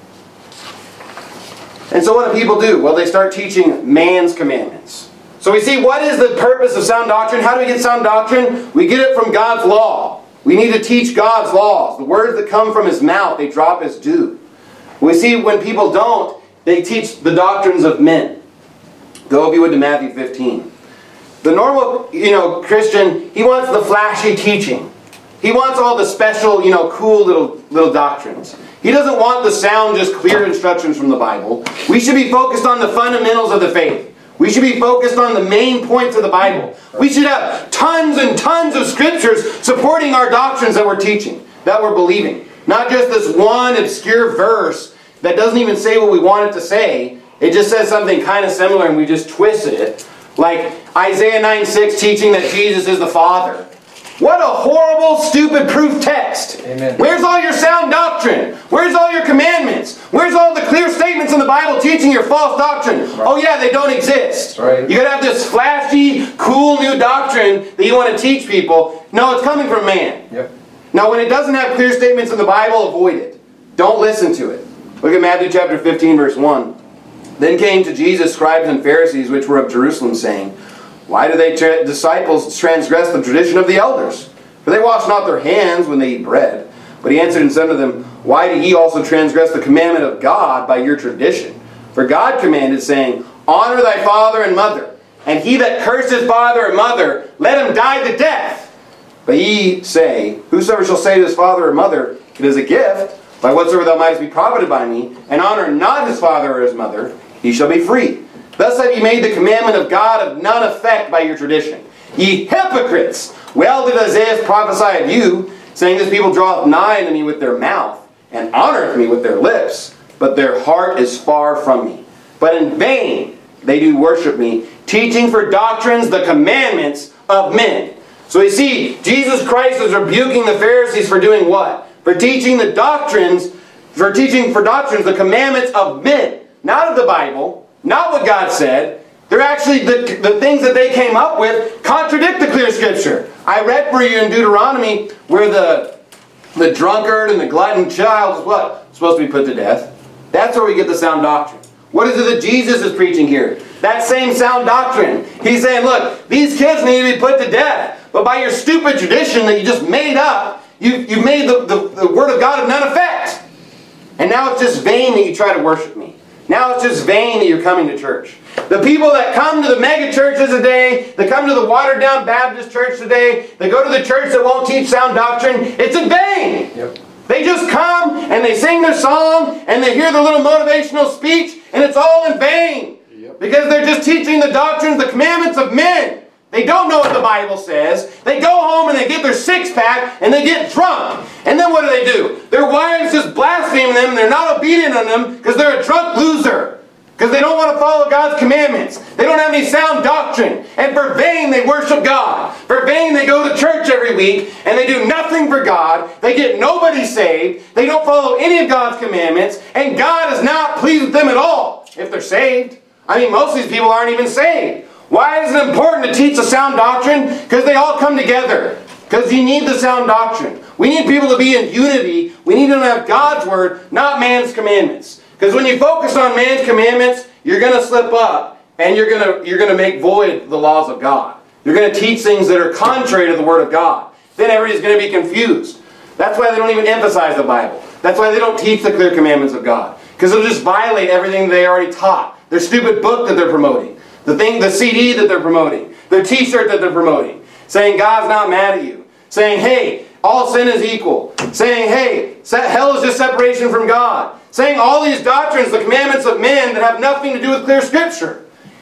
And so what do people do? Well, they start teaching man's commandments. So we see, what is the purpose of sound doctrine? How do we get sound doctrine? We get it from God's law. We need to teach God's laws. The words that come from His mouth, they drop as dew. We see when people don't, they teach the doctrines of men. Go, if you would, to Matthew 15. The normal, Christian, he wants the flashy teaching. He wants all the special, cool little doctrines. He doesn't want the sound, just clear instructions from the Bible. We should be focused on the fundamentals of the faith. We should be focused on the main points of the Bible. We should have tons and tons of scriptures supporting our doctrines that we're teaching, that we're believing. Not just this one obscure verse that doesn't even say what we want it to say. It just says something kind of similar and we just twisted it. Like Isaiah 9:6 teaching that Jesus is the Father. What a horrible, stupid proof text. Amen. Where's all your sound doctrine? Where's all your commandments? Where's all the clear statements in the Bible teaching your false doctrine? Right. Oh yeah, they don't exist. Right. You gotta have this flashy, cool new doctrine that you want to teach people. No, it's coming from man. Yep. Now when it doesn't have clear statements in the Bible, avoid it. Don't listen to it. Look at Matthew chapter 15, verse 1. Then came to Jesus scribes and Pharisees which were of Jerusalem, saying, Why do disciples transgress the tradition of the elders? For they wash not their hands when they eat bread. But he answered and said to them, Why do ye also transgress the commandment of God by your tradition? For God commanded, saying, Honor thy father and mother, and he that curses father or mother, let him die the death. But ye say, Whosoever shall say to his father or mother, It is a gift, by whatsoever thou mightest be profited by me, and honor not his father or his mother, he shall be free. Thus have ye made the commandment of God of none effect by your tradition. Ye hypocrites! Well did Isaiah prophesy of you, saying, This people draweth nigh unto me with their mouth, and honoreth me with their lips, but their heart is far from me. But in vain they do worship me, teaching for doctrines the commandments of men. So you see, Jesus Christ is rebuking the Pharisees for doing what? For teaching the doctrines, the commandments of men. Not of the Bible, not what God said. They're actually, the things that they came up with contradict the clear Scripture. I read for you in Deuteronomy where the drunkard and the glutton child is what? Supposed to be put to death. That's where we get the sound doctrine. What is it that Jesus is preaching here? That same sound doctrine. He's saying, look, these kids need to be put to death. But by your stupid tradition that you just made up, you've made the Word of God of none effect. And now it's just vain that you try to worship me. Now it's just vain that you're coming to church. The people that come to the mega churches today, that come to the watered down Baptist church today, that go to the church that won't teach sound doctrine, it's in vain. Yep. They just come and they sing their song and they hear their little motivational speech and it's all in vain. Yep. Because they're just teaching the doctrines, the commandments of men. They don't know what the Bible says. They go home and they get their six-pack and they get drunk. And then what do? Their wives just blaspheme them and they're not obedient on them because they're a drunk loser. Because they don't want to follow God's commandments. They don't have any sound doctrine. And for vain they worship God. For vain they go to church every week and they do nothing for God. They get nobody saved. They don't follow any of God's commandments. And God is not pleased with them at all if they're saved. I mean, most of these people aren't even saved. Why is it important to teach the sound doctrine? Because they all come together. Because you need the sound doctrine. We need people to be in unity. We need them to have God's Word, not man's commandments. Because when you focus on man's commandments, you're going to slip up and you're going to make void the laws of God. You're going to teach things that are contrary to the Word of God. Then everybody's going to be confused. That's why they don't even emphasize the Bible. That's why they don't teach the clear commandments of God. Because it'll just violate everything they already taught. Their stupid book that they're promoting. The CD that they're promoting. Their t-shirt that they're promoting. Saying God's not mad at you. Saying, hey, all sin is equal. Saying, hey, hell is just separation from God. Saying all these doctrines, the commandments of men that have nothing to do with clear Scripture.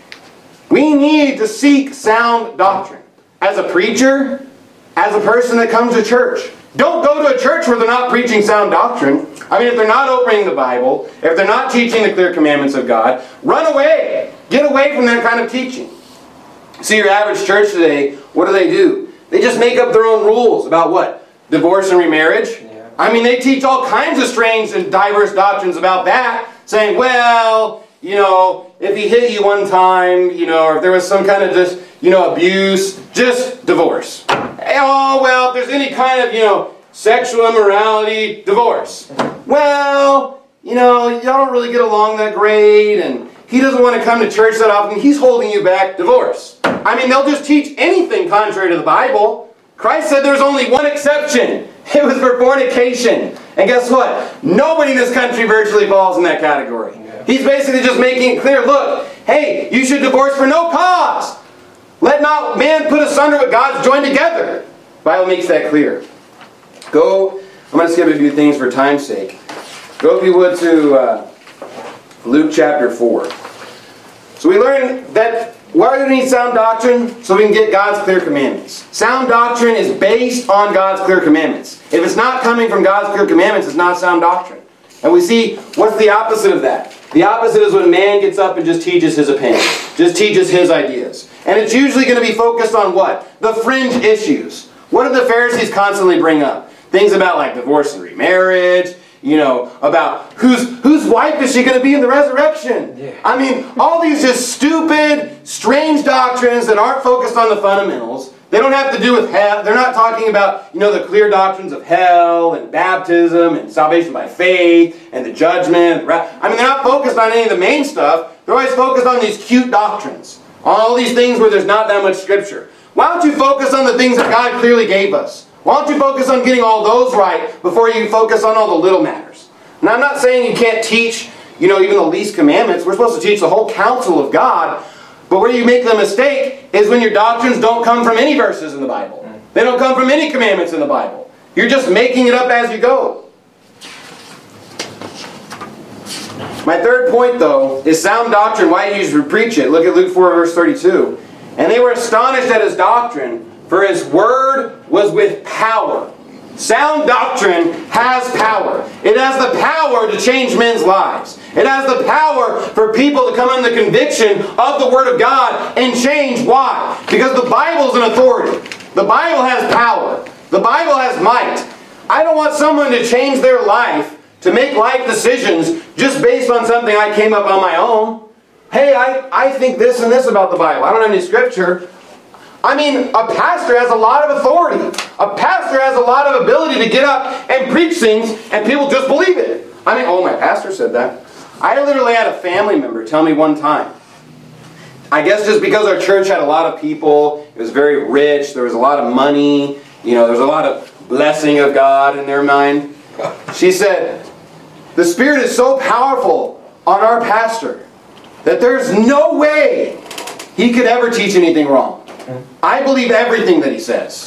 We need to seek sound doctrine. As a preacher, as a person that comes to church. Don't go to a church where they're not preaching sound doctrine. I mean, if they're not opening the Bible, if they're not teaching the clear commandments of God, run away. Get away from that kind of teaching. See, your average church today, what do? They just make up their own rules about what? Divorce and remarriage? Yeah. I mean, they teach all kinds of strange and diverse doctrines about that. Saying, well, if he hit you one time, or if there was some kind of just, abuse, just divorce. Oh, well, if there's any kind of, sexual immorality, divorce. Well, y'all don't really get along that great, and he doesn't want to come to church that often. He's holding you back. Divorce. I mean, they'll just teach anything contrary to the Bible. Christ said there's only one exception. It was for fornication. And guess what? Nobody in this country virtually falls in that category. He's basically just making it clear, look, hey, you should divorce for no cause. Let not man put asunder what God's joined together. The Bible makes that clear. I'm going to skip a few things for time's sake. Go, if you would, to Luke chapter 4. So we learn that why do we need sound doctrine? So we can get God's clear commandments. Sound doctrine is based on God's clear commandments. If it's not coming from God's clear commandments, it's not sound doctrine. And we see, what's the opposite of that? The opposite is when man gets up and just teaches his opinion. Just teaches his ideas. And it's usually going to be focused on what? The fringe issues. What do the Pharisees constantly bring up? Things about like divorce and remarriage. About whose wife is she going to be in the resurrection? Yeah. I mean, all these just stupid, strange doctrines that aren't focused on the fundamentals. They don't have to do with hell. They're not talking about, the clear doctrines of hell and baptism and salvation by faith and the judgment. I mean, they're not focused on any of the main stuff. They're always focused on these cute doctrines. All these things where there's not that much scripture. Why don't you focus on the things that God clearly gave us? Why don't you focus on getting all those right before you focus on all the little matters? And I'm not saying you can't teach, even the least commandments. We're supposed to teach the whole counsel of God. But where you make the mistake is when your doctrines don't come from any verses in the Bible. They don't come from any commandments in the Bible. You're just making it up as you go. My third point, though, is sound doctrine. Why you should preach it. Look at Luke 4, verse 32. And they were astonished at his doctrine, for his word was with power. Sound doctrine has power. It has the power to change men's lives. It has the power for people to come under the conviction of the Word of God and change. Why? Because the Bible is an authority. The Bible has power. The Bible has might. I don't want someone to change their life, to make life decisions just based on something I came up on my own. Hey, I think this and this about the Bible. I don't have any scripture. I mean, a pastor has a lot of authority. A pastor has a lot of ability to get up and preach things, and people just believe it. I mean, my pastor said that. I literally had a family member tell me one time. I guess just because our church had a lot of people, it was very rich, there was a lot of money, there was a lot of blessing of God in their mind. She said, the Spirit is so powerful on our pastor that there's no way he could ever teach anything wrong. I believe everything that he says.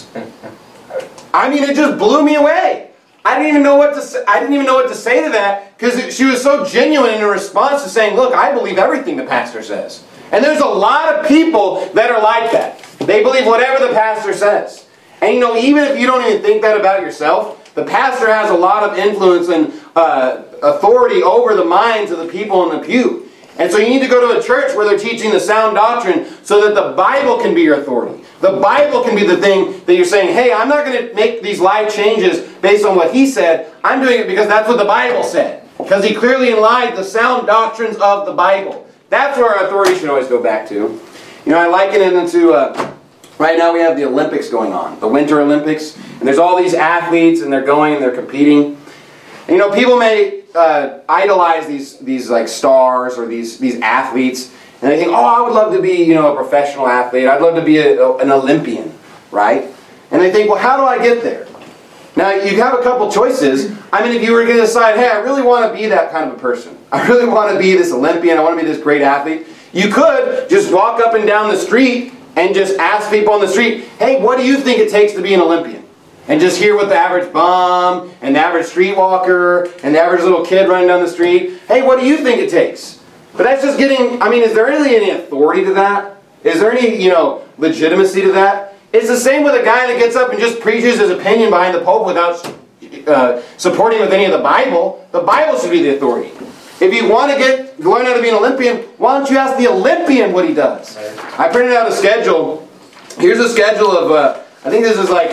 I mean, it just blew me away. I didn't even know what to say. I didn't even know what to say to that because she was so genuine in her response to saying, "Look, I believe everything the pastor says." And there's a lot of people that are like that. They believe whatever the pastor says. And even if you don't even think that about yourself, the pastor has a lot of influence and authority over the minds of the people in the pew. And so you need to go to a church where they're teaching the sound doctrine so that the Bible can be your authority. The Bible can be the thing that you're saying, hey, I'm not going to make these life changes based on what he said. I'm doing it because that's what the Bible said. Because he clearly lied the sound doctrines of the Bible. That's where our authority should always go back to. I liken it into, right now we have the Olympics going on. The Winter Olympics. And there's all these athletes and they're going and they're competing. And people may idolize these like stars or these athletes, and they think, oh, I would love to be a professional athlete. I'd love to be an Olympian, right? And they think, well, how do I get there? Now you have a couple choices. I mean, if you were going to decide, hey, I really want to be that kind of a person. I really want to be this Olympian. I want to be this great athlete. You could just walk up and down the street and just ask people on the street, hey, what do you think it takes to be an Olympian? And just hear what the average bum, and the average streetwalker, and the average little kid running down the street, hey, what do you think it takes? But that's just getting, is there really any authority to that? Is there any, legitimacy to that? It's the same with a guy that gets up and just preaches his opinion behind the pulpit without supporting with any of the Bible. The Bible should be the authority. If you want to learn how to be an Olympian, why don't you ask the Olympian what he does? I printed out a schedule. Here's a schedule of... I think this is like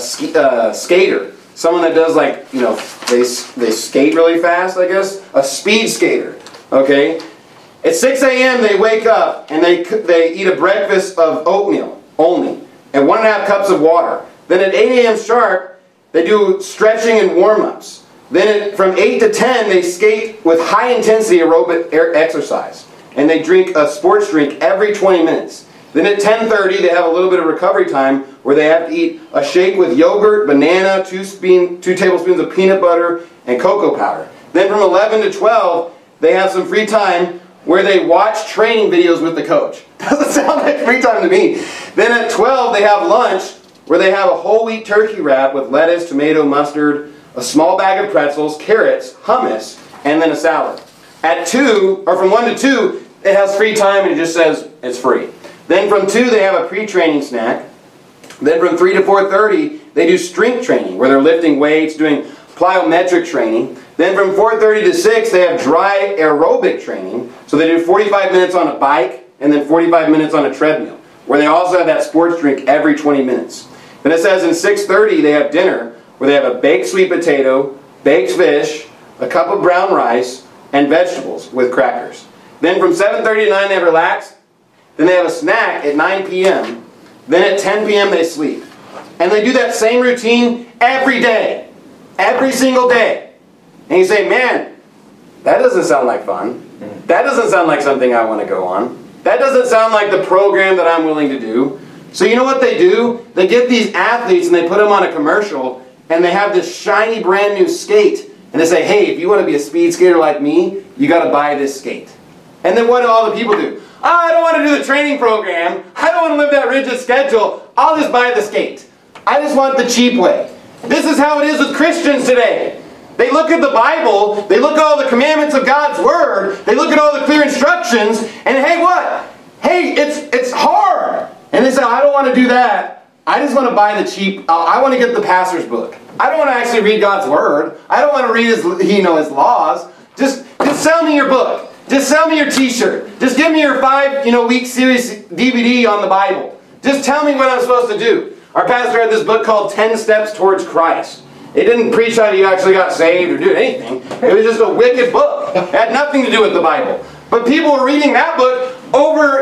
a skater. Someone that does they skate really fast, I guess. A speed skater, okay? At 6 a.m. they wake up and they eat a breakfast of oatmeal only and 1.5 cups of water. Then at 8 a.m. sharp, they do stretching and warm-ups. Then from 8 to 10, they skate with high-intensity aerobic exercise. And they drink a sports drink every 20 minutes. Then at 10:30, they have a little bit of recovery time where they have to eat a shake with yogurt, banana, 2 tablespoons of peanut butter, and cocoa powder. Then from 11 to 12, they have some free time where they watch training videos with the coach. Doesn't sound like free time to me. Then at 12, they have lunch where they have a whole wheat turkey wrap with lettuce, tomato, mustard, a small bag of pretzels, carrots, hummus, and then a salad. At 2, or from 1 to 2, it has free time and it just says it's free. Then from 2, they have a pre-training snack. Then from 3 to 4:30, they do strength training where they're lifting weights, doing plyometric training. Then from 4:30 to 6, they have dry aerobic training. So they do 45 minutes on a bike and then 45 minutes on a treadmill, where they also have that sports drink every 20 minutes. Then it says in 6:30, they have dinner where they have a baked sweet potato, baked fish, a cup of brown rice, and vegetables with crackers. Then from 7:30 to 9, they relax. Then they have a snack at 9 p.m. Then at 10 p.m. they sleep. And they do that same routine every day. Every single day. And you say, man, that doesn't sound like fun. That doesn't sound like something I want to go on. That doesn't sound like the program that I'm willing to do. So you know what they do? They get these athletes and they put them on a commercial and they have this shiny brand new skate. And they say, hey, if you want to be a speed skater like me, you got to buy this skate. And then what do all the people do? Oh, I don't want to do the training program. I don't want to live that rigid schedule. I'll just buy the skate. I just want the cheap way. This is how it is with Christians today. They look at the Bible, they look at all the commandments of God's Word, they look at all the clear instructions, and hey, what? Hey, it's hard. And they say, I don't want to do that. I just want to buy the cheap, I want to get the pastor's book. I don't want to actually read God's Word. I don't want to read his laws. Just sell me your book. Just sell me your t-shirt. Just give me your 5-week series DVD on the Bible. Just tell me what I'm supposed to do. Our pastor had this book called 10 Steps Towards Christ. It didn't preach how you actually got saved or do anything. It was just a wicked book. It had nothing to do with the Bible. But people were reading that book over,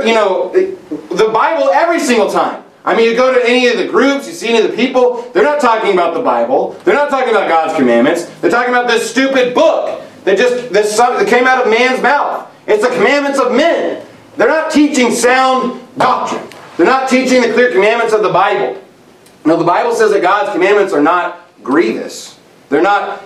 the Bible every single time. I mean, you go to any of the groups, you see any of the people, they're not talking about the Bible. They're not talking about God's commandments. They're talking about this stupid book that came out of man's mouth. It's the commandments of men. They're not teaching sound doctrine. They're not teaching the clear commandments of the Bible. Now, the Bible says that God's commandments are not grievous. They're not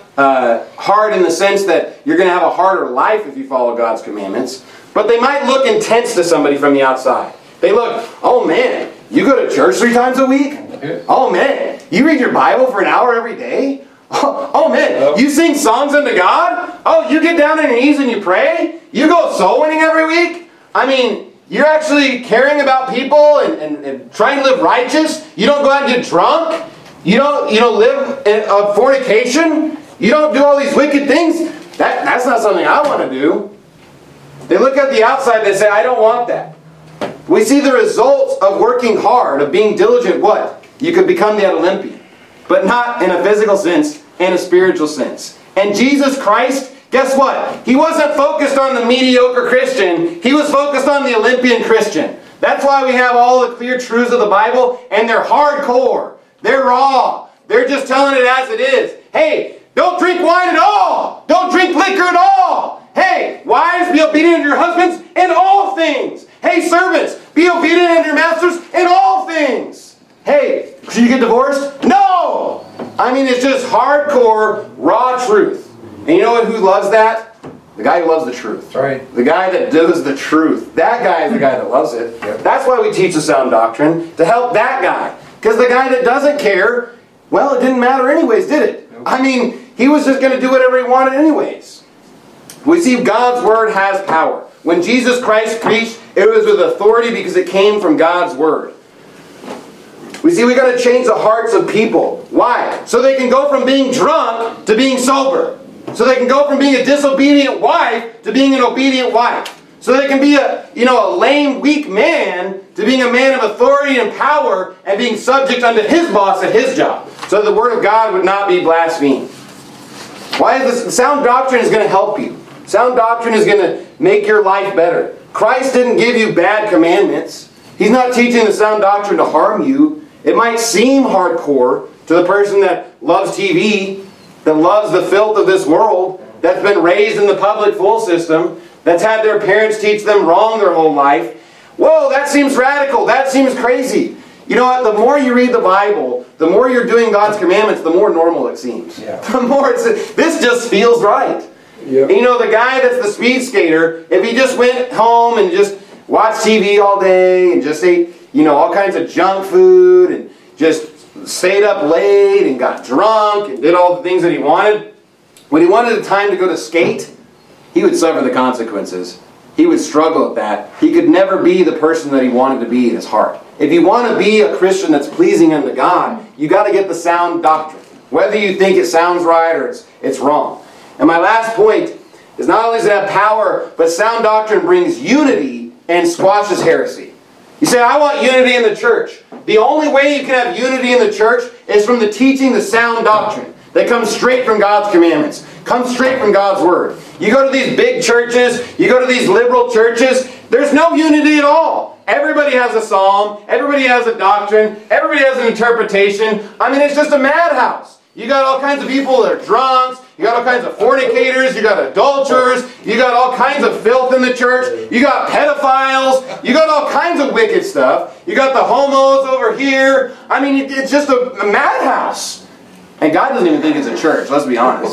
hard in the sense that you're going to have a harder life if you follow God's commandments. But they might look intense to somebody from the outside. They look, oh man, you go to church 3 times a week? Oh man, you read your Bible for an hour every day? Oh man, you sing songs unto God? Oh, you get down on your knees and you pray? You go soul winning every week? I mean, you're actually caring about people and trying to live righteous? You don't go out and get drunk? You don't live in fornication? You don't do all these wicked things? That's not something I want to do. They look at the outside, they say, I don't want that. We see the results of working hard, of being diligent. What? You could become that Olympian. But not in a physical sense, in a spiritual sense. And Jesus Christ, guess what? He wasn't focused on the mediocre Christian. He was focused on the Olympian Christian. That's why we have all the clear truths of the Bible, and they're hardcore. They're raw. They're just telling it as it is. Hey, don't drink wine at all. Don't drink liquor at all. Hey, wives, be obedient to your husbands in all things. Hey, servants, be obedient to your masters in all things. Hey, should you get divorced? No! I mean, it's just hardcore, raw truth. And you know who loves that? The guy who loves the truth. That's right. The guy that does the truth. That guy is the guy that loves it. Yep. That's why we teach the sound doctrine, to help that guy. Because the guy that doesn't care, well, it didn't matter anyways, did it? Nope. I mean, he was just going to do whatever he wanted anyways. We see God's Word has power. When Jesus Christ preached, it was with authority because it came from God's Word. We see we got to change the hearts of people. Why? So they can go from being drunk to being sober. So they can go from being a disobedient wife to being an obedient wife. So they can be a lame, weak man to being a man of authority and power and being subject unto his boss at his job. So the Word of God would not be blasphemed. Why is this? Sound doctrine is going to help you. Sound doctrine is going to make your life better. Christ didn't give you bad commandments. He's not teaching the sound doctrine to harm you. It might seem hardcore to the person that loves TV, that loves the filth of this world, that's been raised in the public school system, that's had their parents teach them wrong their whole life. Whoa, that seems radical. That seems crazy. You know what? The more you read the Bible, the more you're doing God's commandments, the more normal it seems. Yeah. The more this just feels right. Yep. And you know, the guy that's the speed skater, if he just went home and just watched TV all day and just ate, you know, all kinds of junk food and just stayed up late and got drunk and did all the things that he wanted, when he wanted a time to go to skate, he would suffer the consequences. He would struggle at that. He could never be the person that he wanted to be in his heart. If you want to be a Christian that's pleasing unto God, you got to get the sound doctrine. Whether you think it sounds right or it's wrong. And my last point is not only does it have power, but sound doctrine brings unity and squashes heresy. You say, I want unity in the church. The only way you can have unity in the church is from the teaching the sound doctrine that comes straight from God's commandments, comes straight from God's Word. You go to these big churches, you go to these liberal churches, there's no unity at all. Everybody has a psalm, everybody has a doctrine, everybody has an interpretation. I mean, it's just a madhouse. You got all kinds of people that are drunks, you got all kinds of fornicators, you got adulterers, you got all kinds of filth in the church, you got pedophiles, you got all kinds of wicked stuff, you got the homos over here. I mean, it's just a madhouse. And God doesn't even think it's a church, let's be honest.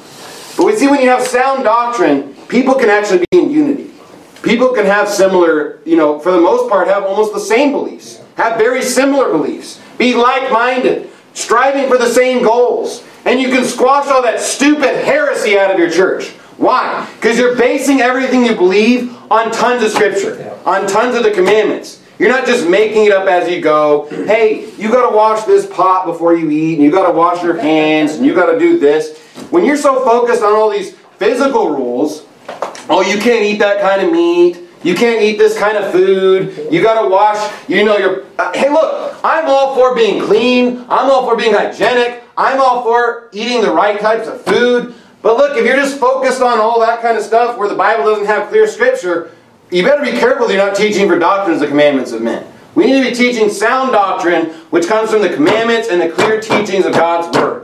But we see when you have sound doctrine, people can actually be in unity. People can have similar, you know, for the most part, have almost the same beliefs. Have very similar beliefs. Be like-minded. Striving for the same goals. And you can squash all that stupid heresy out of your church. Why? Because you're basing everything you believe on tons of Scripture. On tons of the commandments. You're not just making it up as you go. Hey, you got to wash this pot before you eat. And you got to wash your hands. And you got to do this. When you're so focused on all these physical rules. Oh, you can't eat that kind of meat. You can't eat this kind of food. You got to wash, you know, your... hey, look, I'm all for being clean. I'm all for being hygienic. I'm all for eating the right types of food. But look, if you're just focused on all that kind of stuff where the Bible doesn't have clear Scripture, you better be careful that you're not teaching for doctrines the commandments of men. We need to be teaching sound doctrine, which comes from the commandments and the clear teachings of God's Word.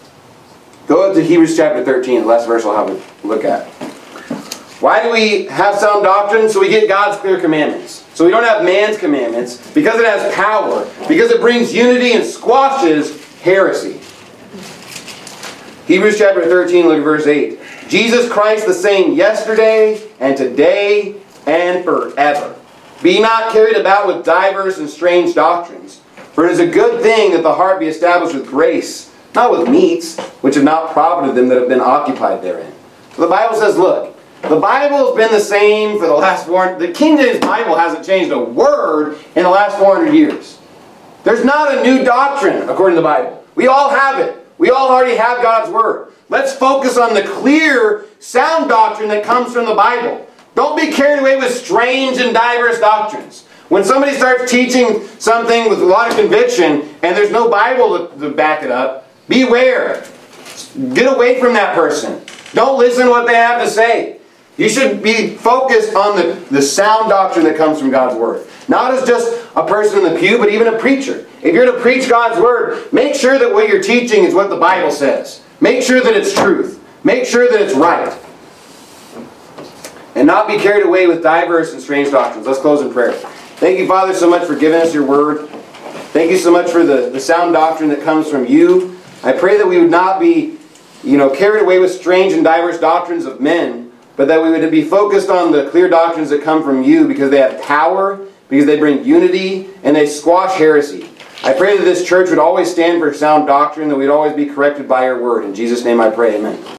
Go up to Hebrews chapter 13, the last verse I'll have a look at. Why do we have sound doctrine? So we get God's clear commandments. So we don't have man's commandments. Because it has power. Because it brings unity and squashes heresy. Hebrews chapter 13, look at verse 8. Jesus Christ the same yesterday and today and forever. Be not carried about with diverse and strange doctrines. For it is a good thing that the heart be established with grace, not with meats, which have not profited them that have been occupied therein. So the Bible says, look, the Bible has been the same for the last 400... The King James Bible hasn't changed a word in the last 400 years. There's not a new doctrine, according to the Bible. We all have it. We all already have God's Word. Let's focus on the clear, sound doctrine that comes from the Bible. Don't be carried away with strange and diverse doctrines. When somebody starts teaching something with a lot of conviction, and there's no Bible to back it up, beware. Get away from that person. Don't listen to what they have to say. You should be focused on the sound doctrine that comes from God's Word. Not as just a person in the pew, but even a preacher. If you're to preach God's Word, make sure that what you're teaching is what the Bible says. Make sure that it's truth. Make sure that it's right. And not be carried away with diverse and strange doctrines. Let's close in prayer. Thank you, Father, so much for giving us your Word. Thank you so much for the sound doctrine that comes from you. I pray that we would not be, carried away with strange and diverse doctrines of men, but that we would be focused on the clear doctrines that come from you because they have power, because they bring unity, and they squash heresy. I pray that this church would always stand for sound doctrine, that we'd always be corrected by your word. In Jesus' name I pray, amen.